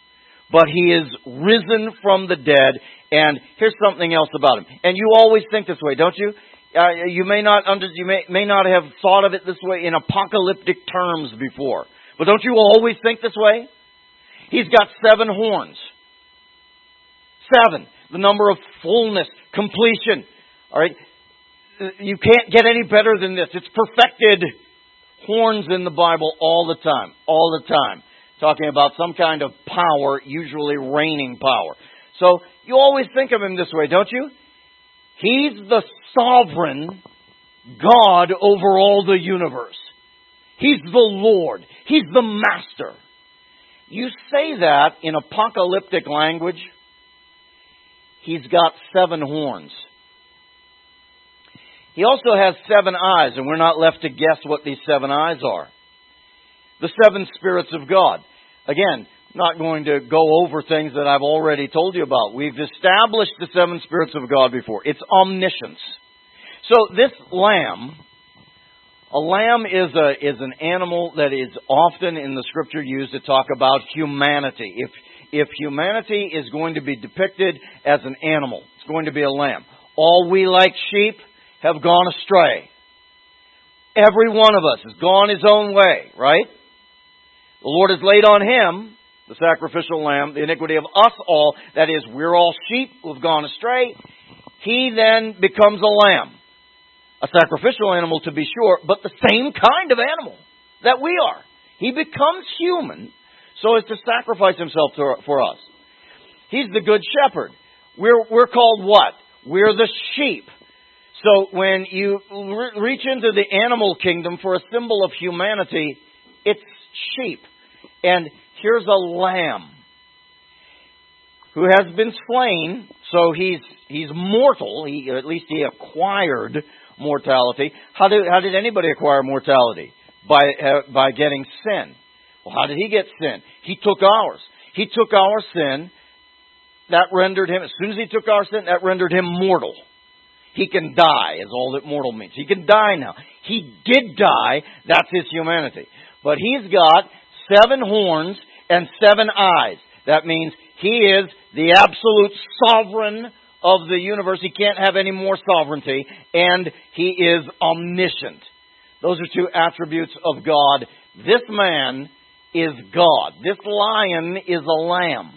but He is risen from the dead. And here's something else about Him. And you always think this way, don't you? Uh, you may not under, you may, may not have thought of it this way in apocalyptic terms before. But don't you always think this way? He's got seven horns. Seven. The number of fullness, completion. All right? You can't get any better than this. It's perfected horns in the Bible all the time. All the time. Talking about some kind of power, usually reigning power. So, you always think of Him this way, don't you? He's the sovereign God over all the universe. He's the Lord. He's the Master. You say that in apocalyptic language, He's got seven horns. He also has seven eyes, and we're not left to guess what these seven eyes are. The seven spirits of God. Again, not going to go over things that I've already told you about. We've established the seven spirits of God before. It's omniscience. So this lamb, a lamb is a is an animal that is often in the Scripture used to talk about humanity. If if humanity is going to be depicted as an animal, it's going to be a lamb. All we like sheep have gone astray. Every one of us has gone his own way, right? The Lord has laid on Him, the sacrificial lamb, the iniquity of us all. That is, we're all sheep who have gone astray. He then becomes a lamb. A sacrificial animal, to be sure, but the same kind of animal that we are. He becomes human so as to sacrifice Himself to, for us. He's the good shepherd. We're, we're called what? We're the sheep. So when you re- reach into the animal kingdom for a symbol of humanity, it's sheep. And here's a lamb who has been slain, so he's he's mortal. He, at least he acquired mortality. How did how did anybody acquire mortality? By uh, by getting sin. Well, how did he get sin? He took ours. He took our sin. That rendered him, as soon as he took our sin, that rendered him mortal. He can die, is all that mortal means. He can die now. He did die. That's his humanity. But he's got seven horns and seven eyes. That means he is the absolute sovereign of the universe. He can't have any more sovereignty. And he is omniscient. Those are two attributes of God. This man is God. This lion is a lamb.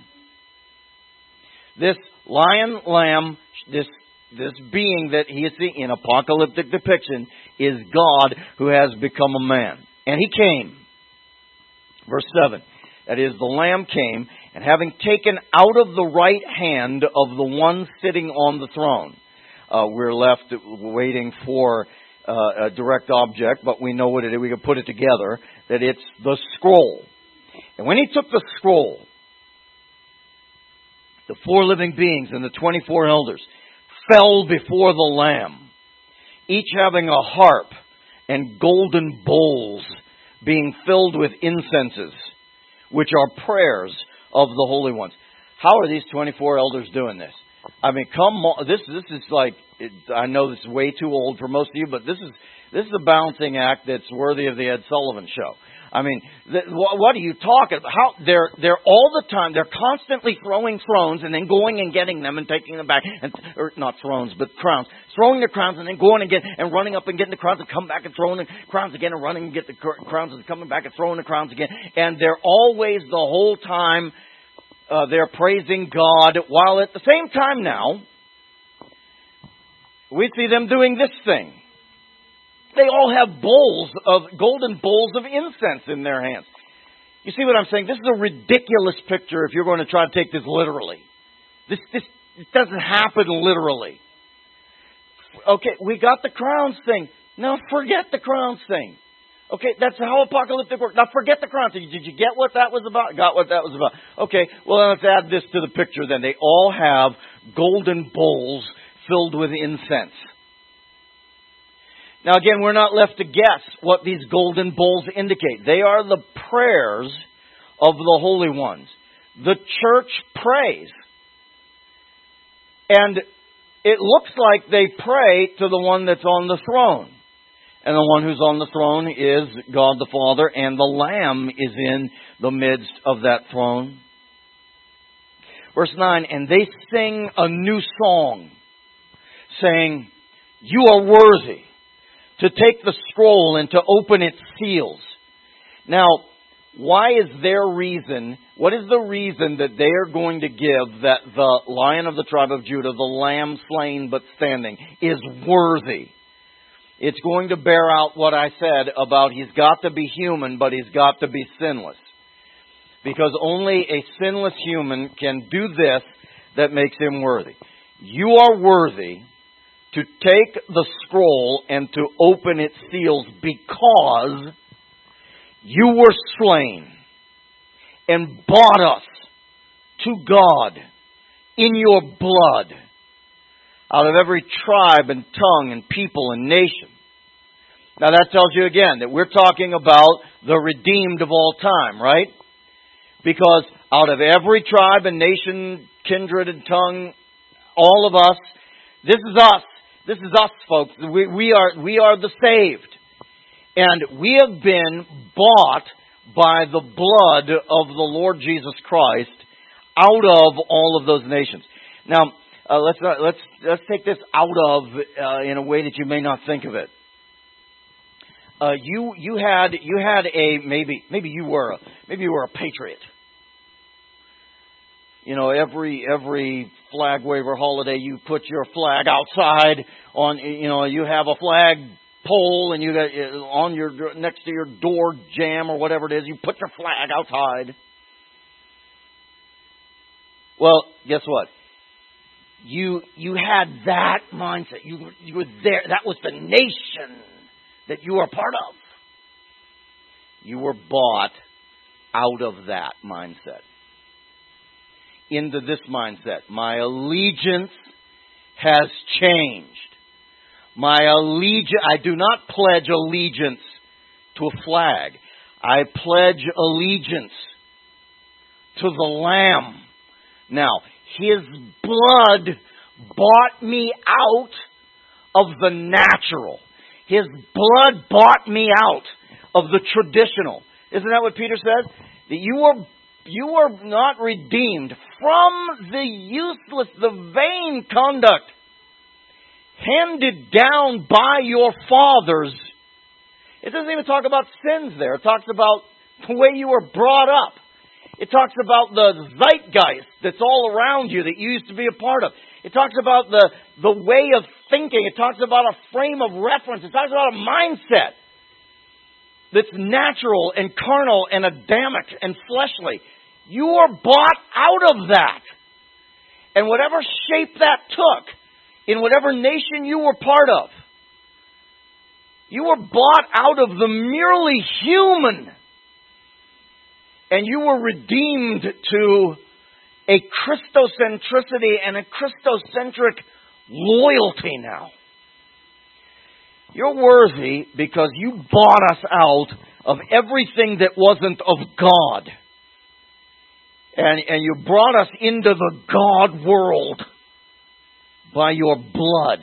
This lion, lamb, this This being that he is seeing in apocalyptic depiction is God who has become a man. And he came. Verse seven. That is, the Lamb came, and having taken out of the right hand of the one sitting on the throne. Uh, we're left waiting for uh, a direct object, but we know what it is. We can put it together. That it's the scroll. And when he took the scroll, the four living beings and the twenty-four elders fell before the Lamb, each having a harp and golden bowls being filled with incenses, which are prayers of the holy ones. How are these twenty-four elders doing this? I mean, come on. This, this is like, it, I know this is way too old for most of you, but this is, this is a balancing act that's worthy of the Ed Sullivan Show. I mean, th- what, what are you talking about? How they're they're all the time. They're constantly throwing thrones and then going and getting them and taking them back, and or not thrones but crowns, throwing the crowns and then going and get and running up and getting the crowns and come back and throwing the crowns again and running and get the crowns and coming back and throwing the crowns again. And they're always the whole time uh, they're praising God, while at the same time now we see them doing this thing. They all have bowls of, golden bowls of incense in their hands. You see what I'm saying? This is a ridiculous picture if you're going to try to take this literally. This, this it doesn't happen literally. Okay, we got the crowns thing. Now forget the crowns thing. Okay, that's how apocalyptic works. Now forget the crowns thing. Did you get what that was about? Got what that was about. Okay, well then let's add this to the picture then. They all have golden bowls filled with incense. Now again, we're not left to guess what these golden bowls indicate. They are the prayers of the holy ones. The church prays. And it looks like they pray to the one that's on the throne. And the one who's on the throne is God the Father, and the Lamb is in the midst of that throne. Verse nine, and they sing a new song, saying, you are worthy to take the scroll and to open its seals. Now, why is their reason, what is the reason that they are going to give that the Lion of the tribe of Judah, the Lamb slain but standing, is worthy? It's going to bear out what I said about he's got to be human, but he's got to be sinless. Because only a sinless human can do this that makes him worthy. You are worthy to take the scroll and to open its seals because you were slain and bought us to God in your blood out of every tribe and tongue and people and nation. Now that tells you again that we're talking about the redeemed of all time, right? Because out of every tribe and nation, kindred and tongue, all of us, this is us. This is us, folks. We, we are we are the saved. And we have been bought by the blood of the Lord Jesus Christ out of all of those nations. Now, uh, let's not, let's let's take this out of uh, in a way that you may not think of it. Uh, you you had you had a maybe maybe you were a, maybe you were a patriot. You know, every every flag waver holiday, you put your flag outside on. You know, you have a flag pole, and you got on your next to your door jamb or whatever it is. You put your flag outside. Well, guess what? You you had that mindset. You you were there. That was the nation that you are part of. You were bought out of that mindset into this mindset. My allegiance has changed. My allegiance, I do not pledge allegiance to a flag. I pledge allegiance to the Lamb. Now, His blood bought me out of the natural. His blood bought me out of the traditional. Isn't that what Peter says? That you were you were not redeemed from the useless, the vain conduct handed down by your fathers. It doesn't even talk about sins there. It talks about the way you were brought up. It talks about the zeitgeist that's all around you that you used to be a part of. It talks about the, the way of thinking. It talks about a frame of reference. It talks about a mindset that's natural and carnal and Adamic and fleshly. You are bought out of that. And whatever shape that took, in whatever nation you were part of, you were bought out of the merely human. And you were redeemed to a Christocentricity and a Christocentric loyalty now. You're worthy because you bought us out of everything that wasn't of God. And, and you brought us into the God world by your blood.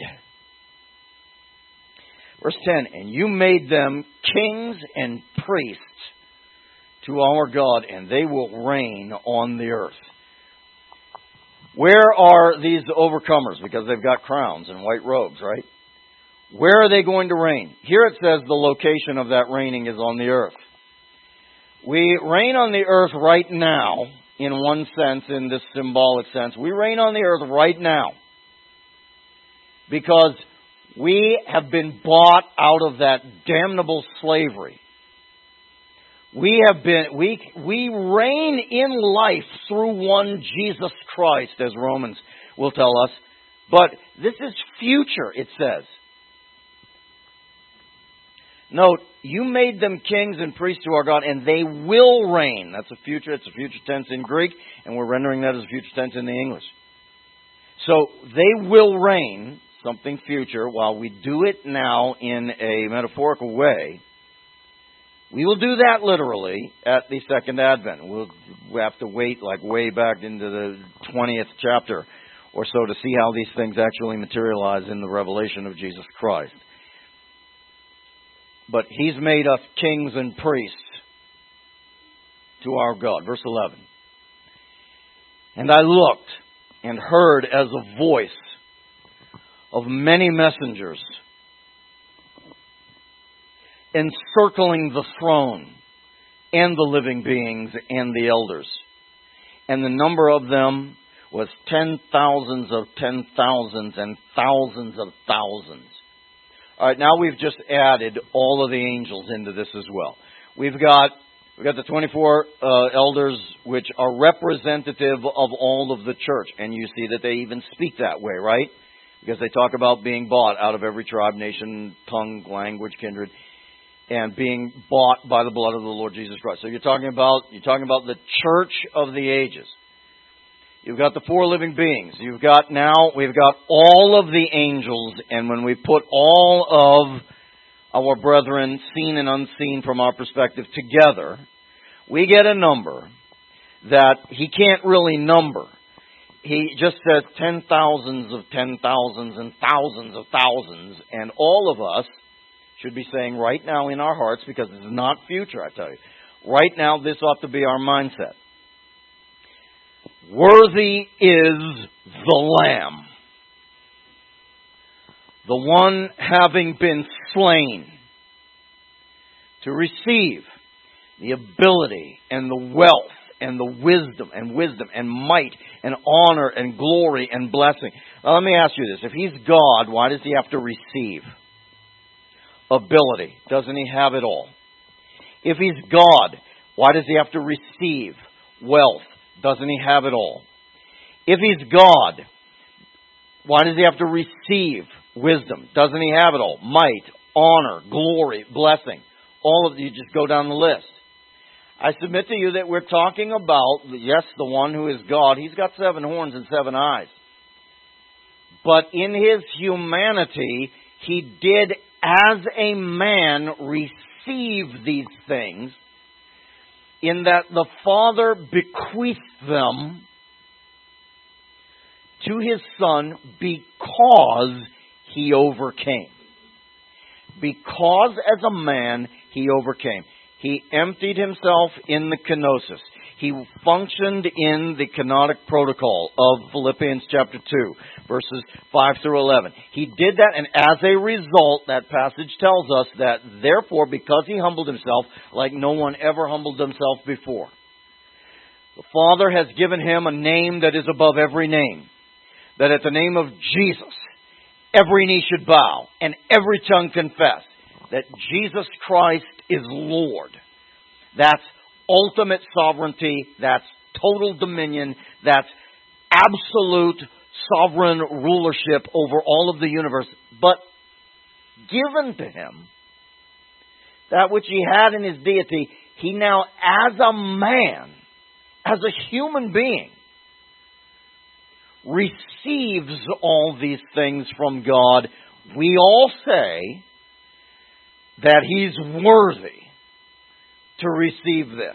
Verse ten, and you made them kings and priests to our God, and they will reign on the earth. Where are these overcomers? Because they've got crowns and white robes, right? Where are they going to reign? Here it says the location of that reigning is on the earth. We reign on the earth right now, in one sense, in this symbolic sense. We reign on the earth right now because we have been bought out of that damnable slavery. We have been, we, we reign in life through one Jesus Christ, as Romans will tell us. But this is future, it says. Note, you made them kings and priests to our God, and they will reign. That's a future, it's a future tense in Greek, and we're rendering that as a future tense in the English. So, they will reign, something future, while we do it now in a metaphorical way. We will do that literally at the second advent. We'll we have to wait like way back into the twentieth chapter or so to see how these things actually materialize in the revelation of Jesus Christ. But He's made us kings and priests to our God. Verse eleven. And I looked and heard as a voice of many messengers encircling the throne and the living beings and the elders. And the number of them was ten thousands of ten thousands and thousands of thousands. All right, now we've just added all of the angels into this as well. We've got we've got the twenty-four uh, elders, which are representative of all of the church. And you see that they even speak that way, right? Because they talk about being bought out of every tribe, nation, tongue, language, kindred, and being bought by the blood of the Lord Jesus Christ. So you're talking about you're talking about the church of the ages. You've got the four living beings. You've got now, we've got all of the angels, and when we put all of our brethren, seen and unseen from our perspective, together, we get a number that he can't really number. He just says ten thousands of ten thousands and thousands of thousands, and all of us should be saying right now in our hearts, because this is not future, I tell you, right now this ought to be our mindset. Worthy is the Lamb, the one having been slain, to receive the ability and the wealth and the wisdom and wisdom and might and honor and glory and blessing. Now let me ask you this. If he's God, why does he have to receive ability? Doesn't he have it all? If he's God, why does he have to receive wealth? Doesn't he have it all? If he's God, why does he have to receive wisdom? Doesn't he have it all? Might, honor, glory, blessing. All of you, just go down the list. I submit to you that we're talking about, yes, the one who is God. He's got seven horns and seven eyes. But in his humanity, he did, as a man, receive these things, in that the Father bequeathed them to his Son because he overcame. Because as a man, he overcame. He emptied himself in the kenosis. He functioned in the kenotic protocol of Philippians chapter two, verses five through eleven. He did that, and as a result, that passage tells us that, therefore, because he humbled himself like no one ever humbled himself before, the Father has given him a name that is above every name. That at the name of Jesus, every knee should bow and every tongue confess that Jesus Christ is Lord. That's ultimate sovereignty. That's total dominion. That's absolute sovereign rulership over all of the universe. But given to him that which he had in his deity, he now, as a man, as a human being, receives all these things from God. We all say that he's worthy to receive this.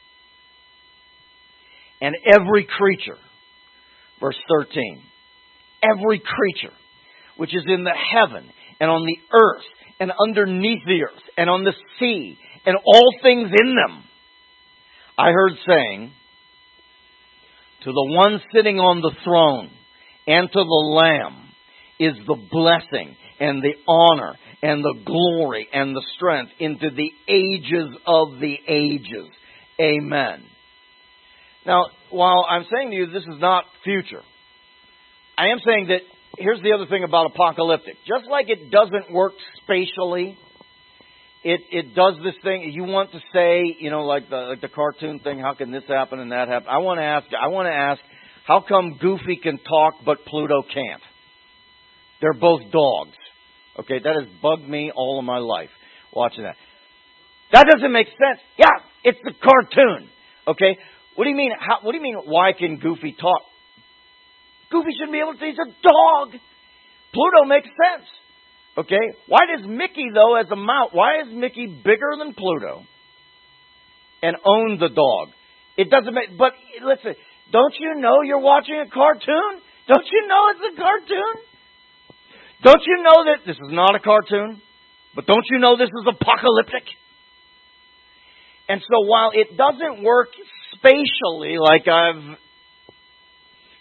And every creature, verse thirteen, every creature which is in the heaven and on the earth and underneath the earth and on the sea and all things in them, I heard saying, to the one sitting on the throne and to the Lamb is the blessing and the honor and the glory and the strength into the ages of the ages. Amen. Now, while I'm saying to you this is not future, I am saying that here's the other thing about apocalyptic. Just like it doesn't work spatially, it it does this thing. You want to say, you know, like the like the cartoon thing, how can this happen and that happen? I want to ask, I want to ask, how come Goofy can talk but Pluto can't? They're both dogs. Okay, that has bugged me all of my life, watching that. That doesn't make sense. Yeah, it's the cartoon. Okay, what do you mean? How, what do you mean? Why can Goofy talk? Goofy shouldn't be able to. He's a dog. Pluto makes sense. Okay, why does Mickey, though, as a mouse, why is Mickey bigger than Pluto and own the dog? It doesn't make. But listen, don't you know you're watching a cartoon? Don't you know it's a cartoon? Don't you know that this is not a cartoon? But don't you know this is apocalyptic? And so while it doesn't work spatially like I've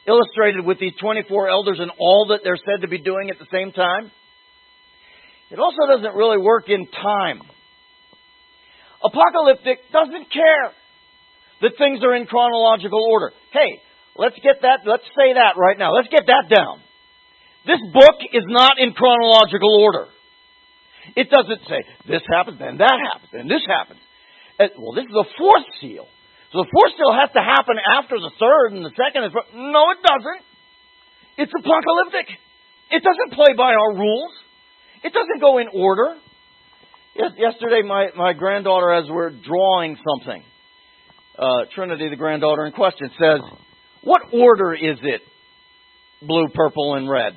illustrated with these twenty-four elders and all that they're said to be doing at the same time. It also doesn't really work in time. Apocalyptic doesn't care that things are in chronological order. Hey, let's get that, let's say that right now. Let's get that down. This book is not in chronological order. It doesn't say, this happens, then that happens, then this happens. And, well, this is the fourth seal. So the fourth seal has to happen after the third and the second. Is, no, it doesn't. It's apocalyptic. It doesn't play by our rules. It doesn't go in order. Yes, yesterday, my, my granddaughter, as we're drawing something, uh, Trinity, the granddaughter in question, says, what order is it? Blue, purple, and red.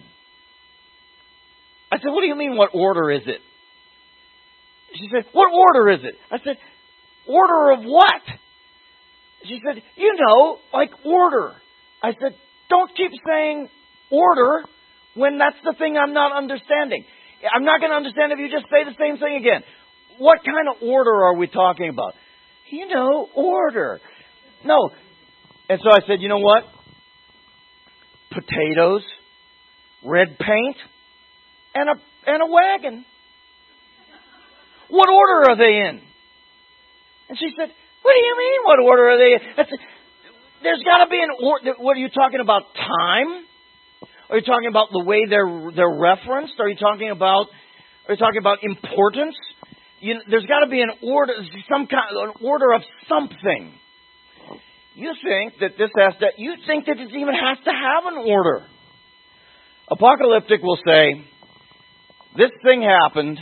I said, what do you mean, what order is it? She said, what order is it? I said, order of what? She said, you know, like order. I said, don't keep saying order when that's the thing I'm not understanding. I'm not going to understand if you just say the same thing again. What kind of order are we talking about? You know, order. No. And so I said, you know what? Potatoes, red paint, and a and a wagon. What order are they in? And she said, what do you mean, what order are they in? I said, there's got to be an order. What are you talking about, time? Are you talking about the way they're they're referenced? Are you talking about are you talking about importance? You, there's got to be an order, some kind, an order of something. You think that this has to. You think that this even has to have an order. Apocalyptic will say, this thing happened,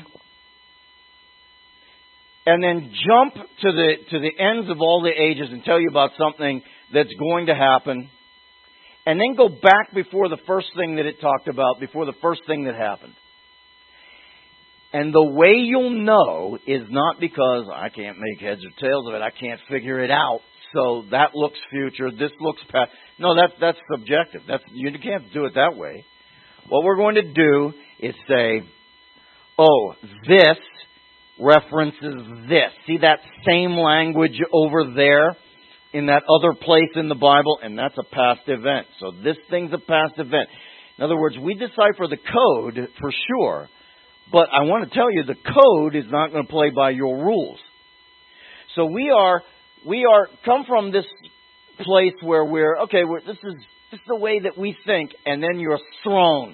and then jump to the to the ends of all the ages and tell you about something that's going to happen. And then go back before the first thing that it talked about, before the first thing that happened. And the way you'll know is not because I can't make heads or tails of it, I can't figure it out. So that looks future, this looks past. No, that, that's subjective. That's, you can't do it that way. What we're going to do is say, oh, this references this. See that same language over there? In that other place in the Bible, and that's a past event. So this thing's a past event. In other words, we decipher the code for sure, but I want to tell you the code is not going to play by your rules. So we are we are come from this place where we're okay. We're, this is this is the way that we think, and then you're thrown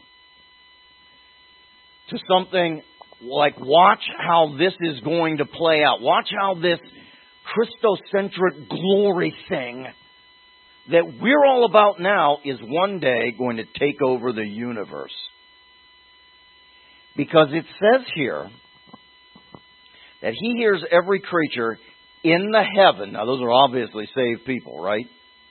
to something like, watch how this is going to play out. Watch how this Christocentric glory thing that we're all about now is one day going to take over the universe. Because it says here that He hears every creature in the heaven. Now those are obviously saved people, right?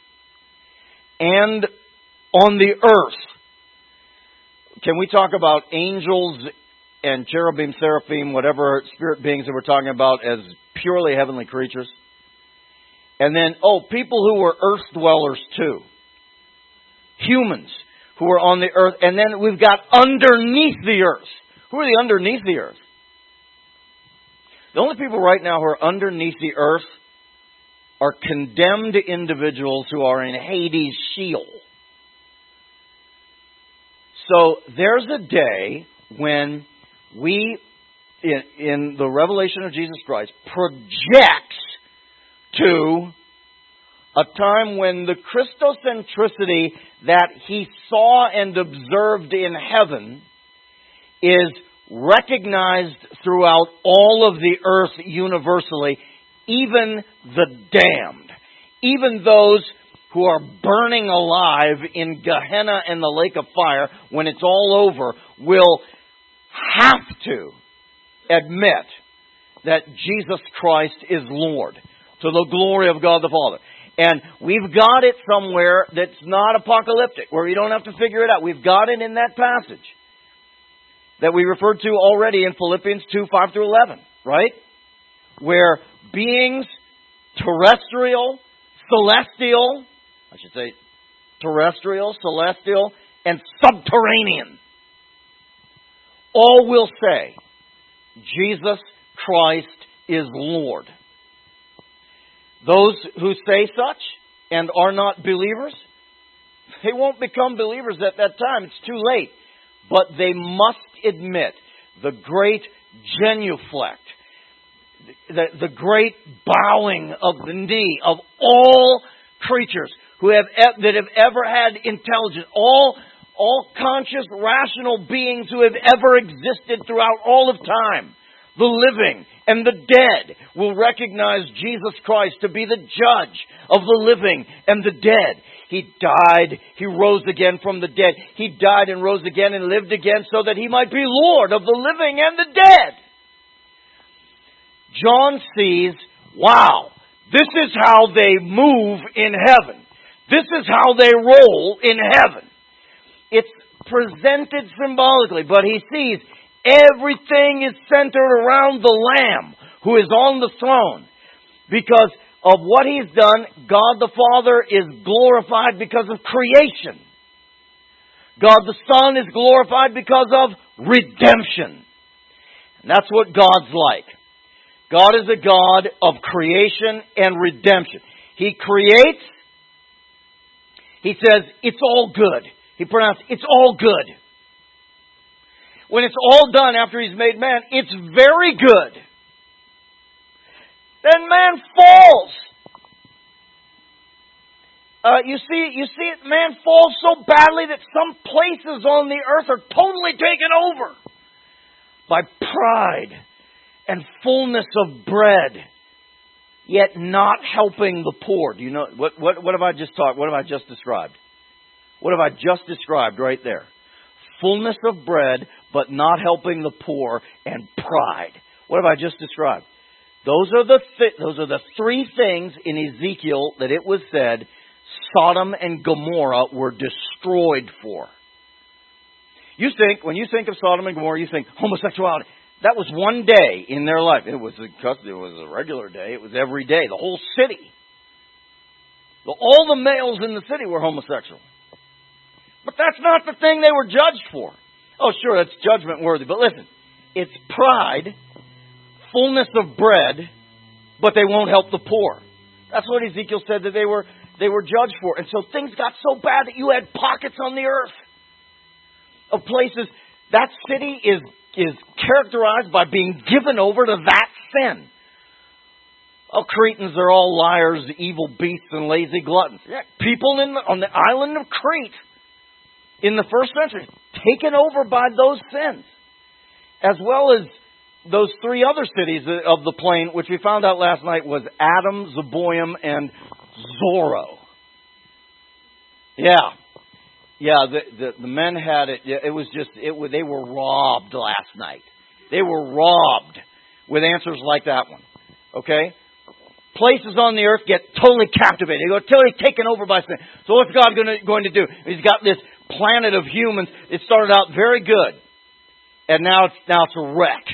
And on the earth. Can we talk about angels and cherubim, seraphim, whatever spirit beings that we're talking about as purely heavenly creatures? And then, oh, people who were earth dwellers too. Humans who are on the earth. And then we've got underneath the earth. Who are the underneath the earth? The only people right now who are underneath the earth are condemned individuals who are in Hades' Sheol. So there's a day when we, in, in the revelation of Jesus Christ, projects to a time when the Christocentricity that He saw and observed in heaven is recognized throughout all of the earth universally, even the damned, even those who are burning alive in Gehenna and the lake of fire, when it's all over, will have to admit that Jesus Christ is Lord, to the glory of God the Father. And we've got it somewhere that's not apocalyptic, where you don't have to figure it out. We've got it in that passage that we referred to already in Philippians two, five through eleven, right? Where beings, terrestrial, celestial, I should say terrestrial, celestial, and subterranean, all will say, Jesus Christ is Lord. Those who say such and are not believers, They won't become believers at that time. It's too late. But they must admit the great genuflect, the, the great bowing of the knee of all creatures who have that have ever had intelligence, all all conscious, rational beings who have ever existed throughout all of time. The living and the dead will recognize Jesus Christ to be the judge of the living and the dead. He died, He rose again from the dead. He died and rose again and lived again so that He might be Lord of the living and the dead. John sees, wow, this is how they move in heaven. This is how they roll in heaven. It's presented symbolically, but he sees everything is centered around the Lamb who is on the throne. Because of what He's done, God the Father is glorified because of creation. God the Son is glorified because of redemption. And that's what God's like. God is a God of creation and redemption. He creates. He says, it's all good. He pronounced, it's all good. When it's all done after He's made man, it's very good. Then man falls. Uh, you see, you see it, man falls so badly that some places on the earth are totally taken over by pride and fullness of bread, yet not helping the poor. Do you know what? What, what have I just taught? What have I just described? What have I just described right there? Fullness of bread, but not helping the poor, and pride. What have I just described? Those are the th- those are the three things in Ezekiel that it was said Sodom and Gomorrah were destroyed for. You think, when you think of Sodom and Gomorrah, you think homosexuality. That was one day in their life. It was a, it was a regular day. It was every day. The whole city. All the males in the city were homosexual. But that's not the thing they were judged for. Oh, sure, it's judgment worthy. But listen, it's pride, fullness of bread, but they won't help the poor. That's what Ezekiel said that they were they were judged for. And so things got so bad that you had pockets on the earth of places. That city is is characterized by being given over to that sin. Oh, Cretans are all liars, evil beasts, and lazy gluttons. Yeah, people in the, on the island of Crete in the first century, taken over by those sins, as well as those three other cities of the plain, which we found out last night was Adam, Zeboim, and Zorro. Yeah, yeah. The, the the men had it. It was just it. They were robbed last night. They were robbed with answers like that one. Okay. Places on the earth get totally captivated. They go totally taken over by sin. So what's God going to, going to do? He's got this planet of humans. It started out very good, and now it's now it's a wreck.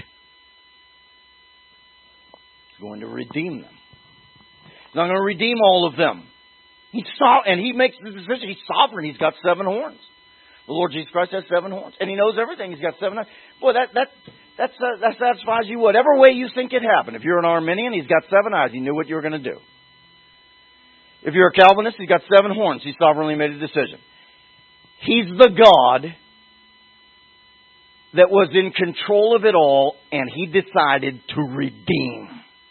He's going to redeem them. He's not going to redeem all of them. He saw, and He makes the decision. He's sovereign. He's got seven horns. The Lord Jesus Christ has seven horns, and He knows everything. He's got seven horns. Boy, that that. That's, uh, that satisfies you whatever way you think it happened. If you're an Arminian, He's got seven eyes. He knew what you were going to do. If you're a Calvinist, He's got seven horns. He sovereignly made a decision. He's the God that was in control of it all, and He decided to redeem.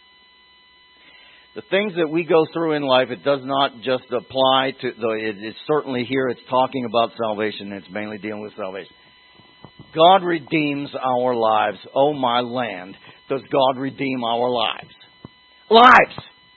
The things that we go through in life, it does not just apply to, though it is certainly here, it's talking about salvation, and it's mainly dealing with salvation. God redeems our lives. Oh, my land, does God redeem our lives? Lives!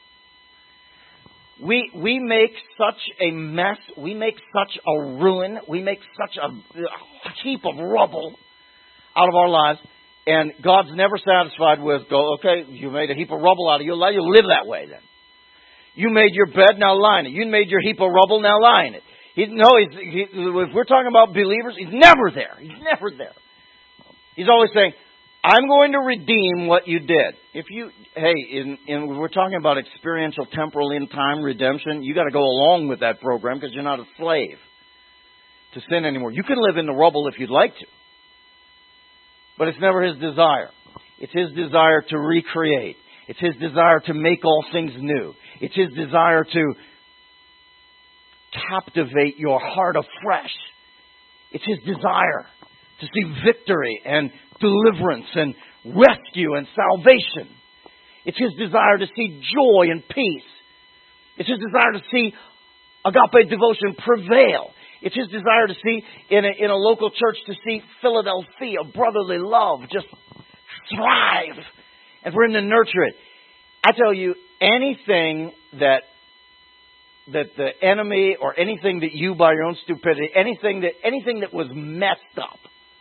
We we make such a mess. We make such a ruin. We make such a heap of rubble out of our lives. And God's never satisfied with, go, okay, you made a heap of rubble out of your life. You live that way then. You made your bed, now lie in it. You made your heap of rubble, now lie in it. He, no, he's, he, if we're talking about believers, He's never there. He's never there. He's always saying, I'm going to redeem what you did. If you, hey, in, in, we're talking about experiential temporal in time redemption, you got to go along with that program because you're not a slave to sin anymore. You can live in the rubble if you'd like to. But it's never His desire. It's His desire to recreate. It's His desire to make all things new. It's His desire to captivate your heart afresh. It's His desire to see victory and deliverance and rescue and salvation. It's His desire to see joy and peace. It's His desire to see agape devotion prevail. It's His desire to see in a, in a local church, to see Philadelphia, brotherly love, just thrive. And for Him to nurture it. I tell you, anything that that the enemy, or anything that you by your own stupidity, anything that anything that was messed up,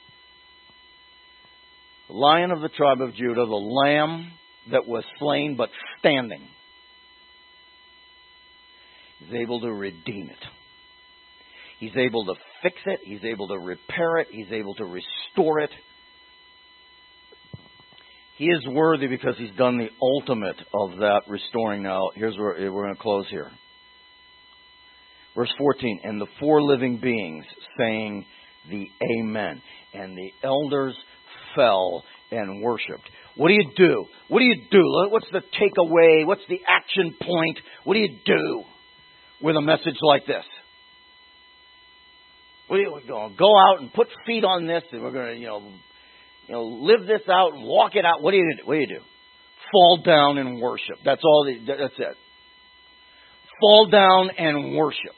the Lion of the tribe of Judah, the Lamb that was slain but standing, is able to redeem it. He's able to fix it. He's able to repair it. He's able to restore it. He is worthy because He's done the ultimate of that restoring. Now, here's where we're going to close here. Verse fourteen, and the four living beings saying the Amen. And the elders fell and worshipped. What do you do? What do you do? What's the takeaway? What's the action point? What do you do with a message like this? What do you go? Go out and put feet on this, and we're going to, you know, you know, live this out and walk it out. What do you do? What do you do? Fall down and worship. That's all. The, that's it. Fall down and worship.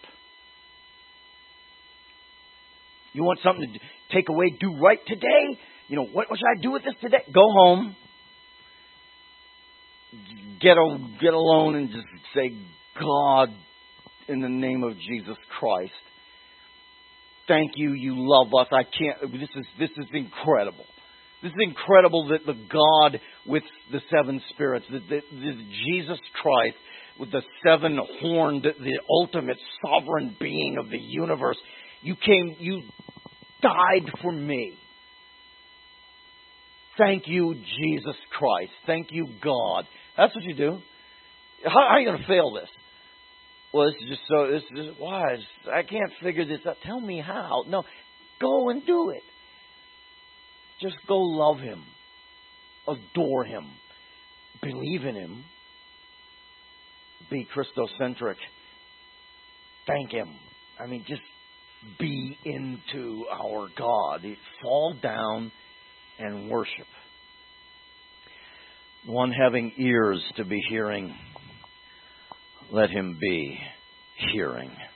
You want something to take away, do right today? You know, what, what should I do with this today? Go home. Get, a, get alone and just say, God, in the name of Jesus Christ, thank you, you love us. I can't, this is, this is incredible. This is incredible that the God with the seven spirits, that the, the Jesus Christ with the seven horned, the ultimate sovereign being of the universe, you came, you died for me. Thank you, Jesus Christ. Thank you, God. That's what you do. How, how are you going to fail this? Well, this is just so, this is, why? I can't figure this out. Tell me how. No, go and do it. Just go love Him. Adore Him. Believe in Him. Be Christocentric. Thank Him. I mean, just be into our God. Fall down and worship. One having ears to be hearing, let him be hearing.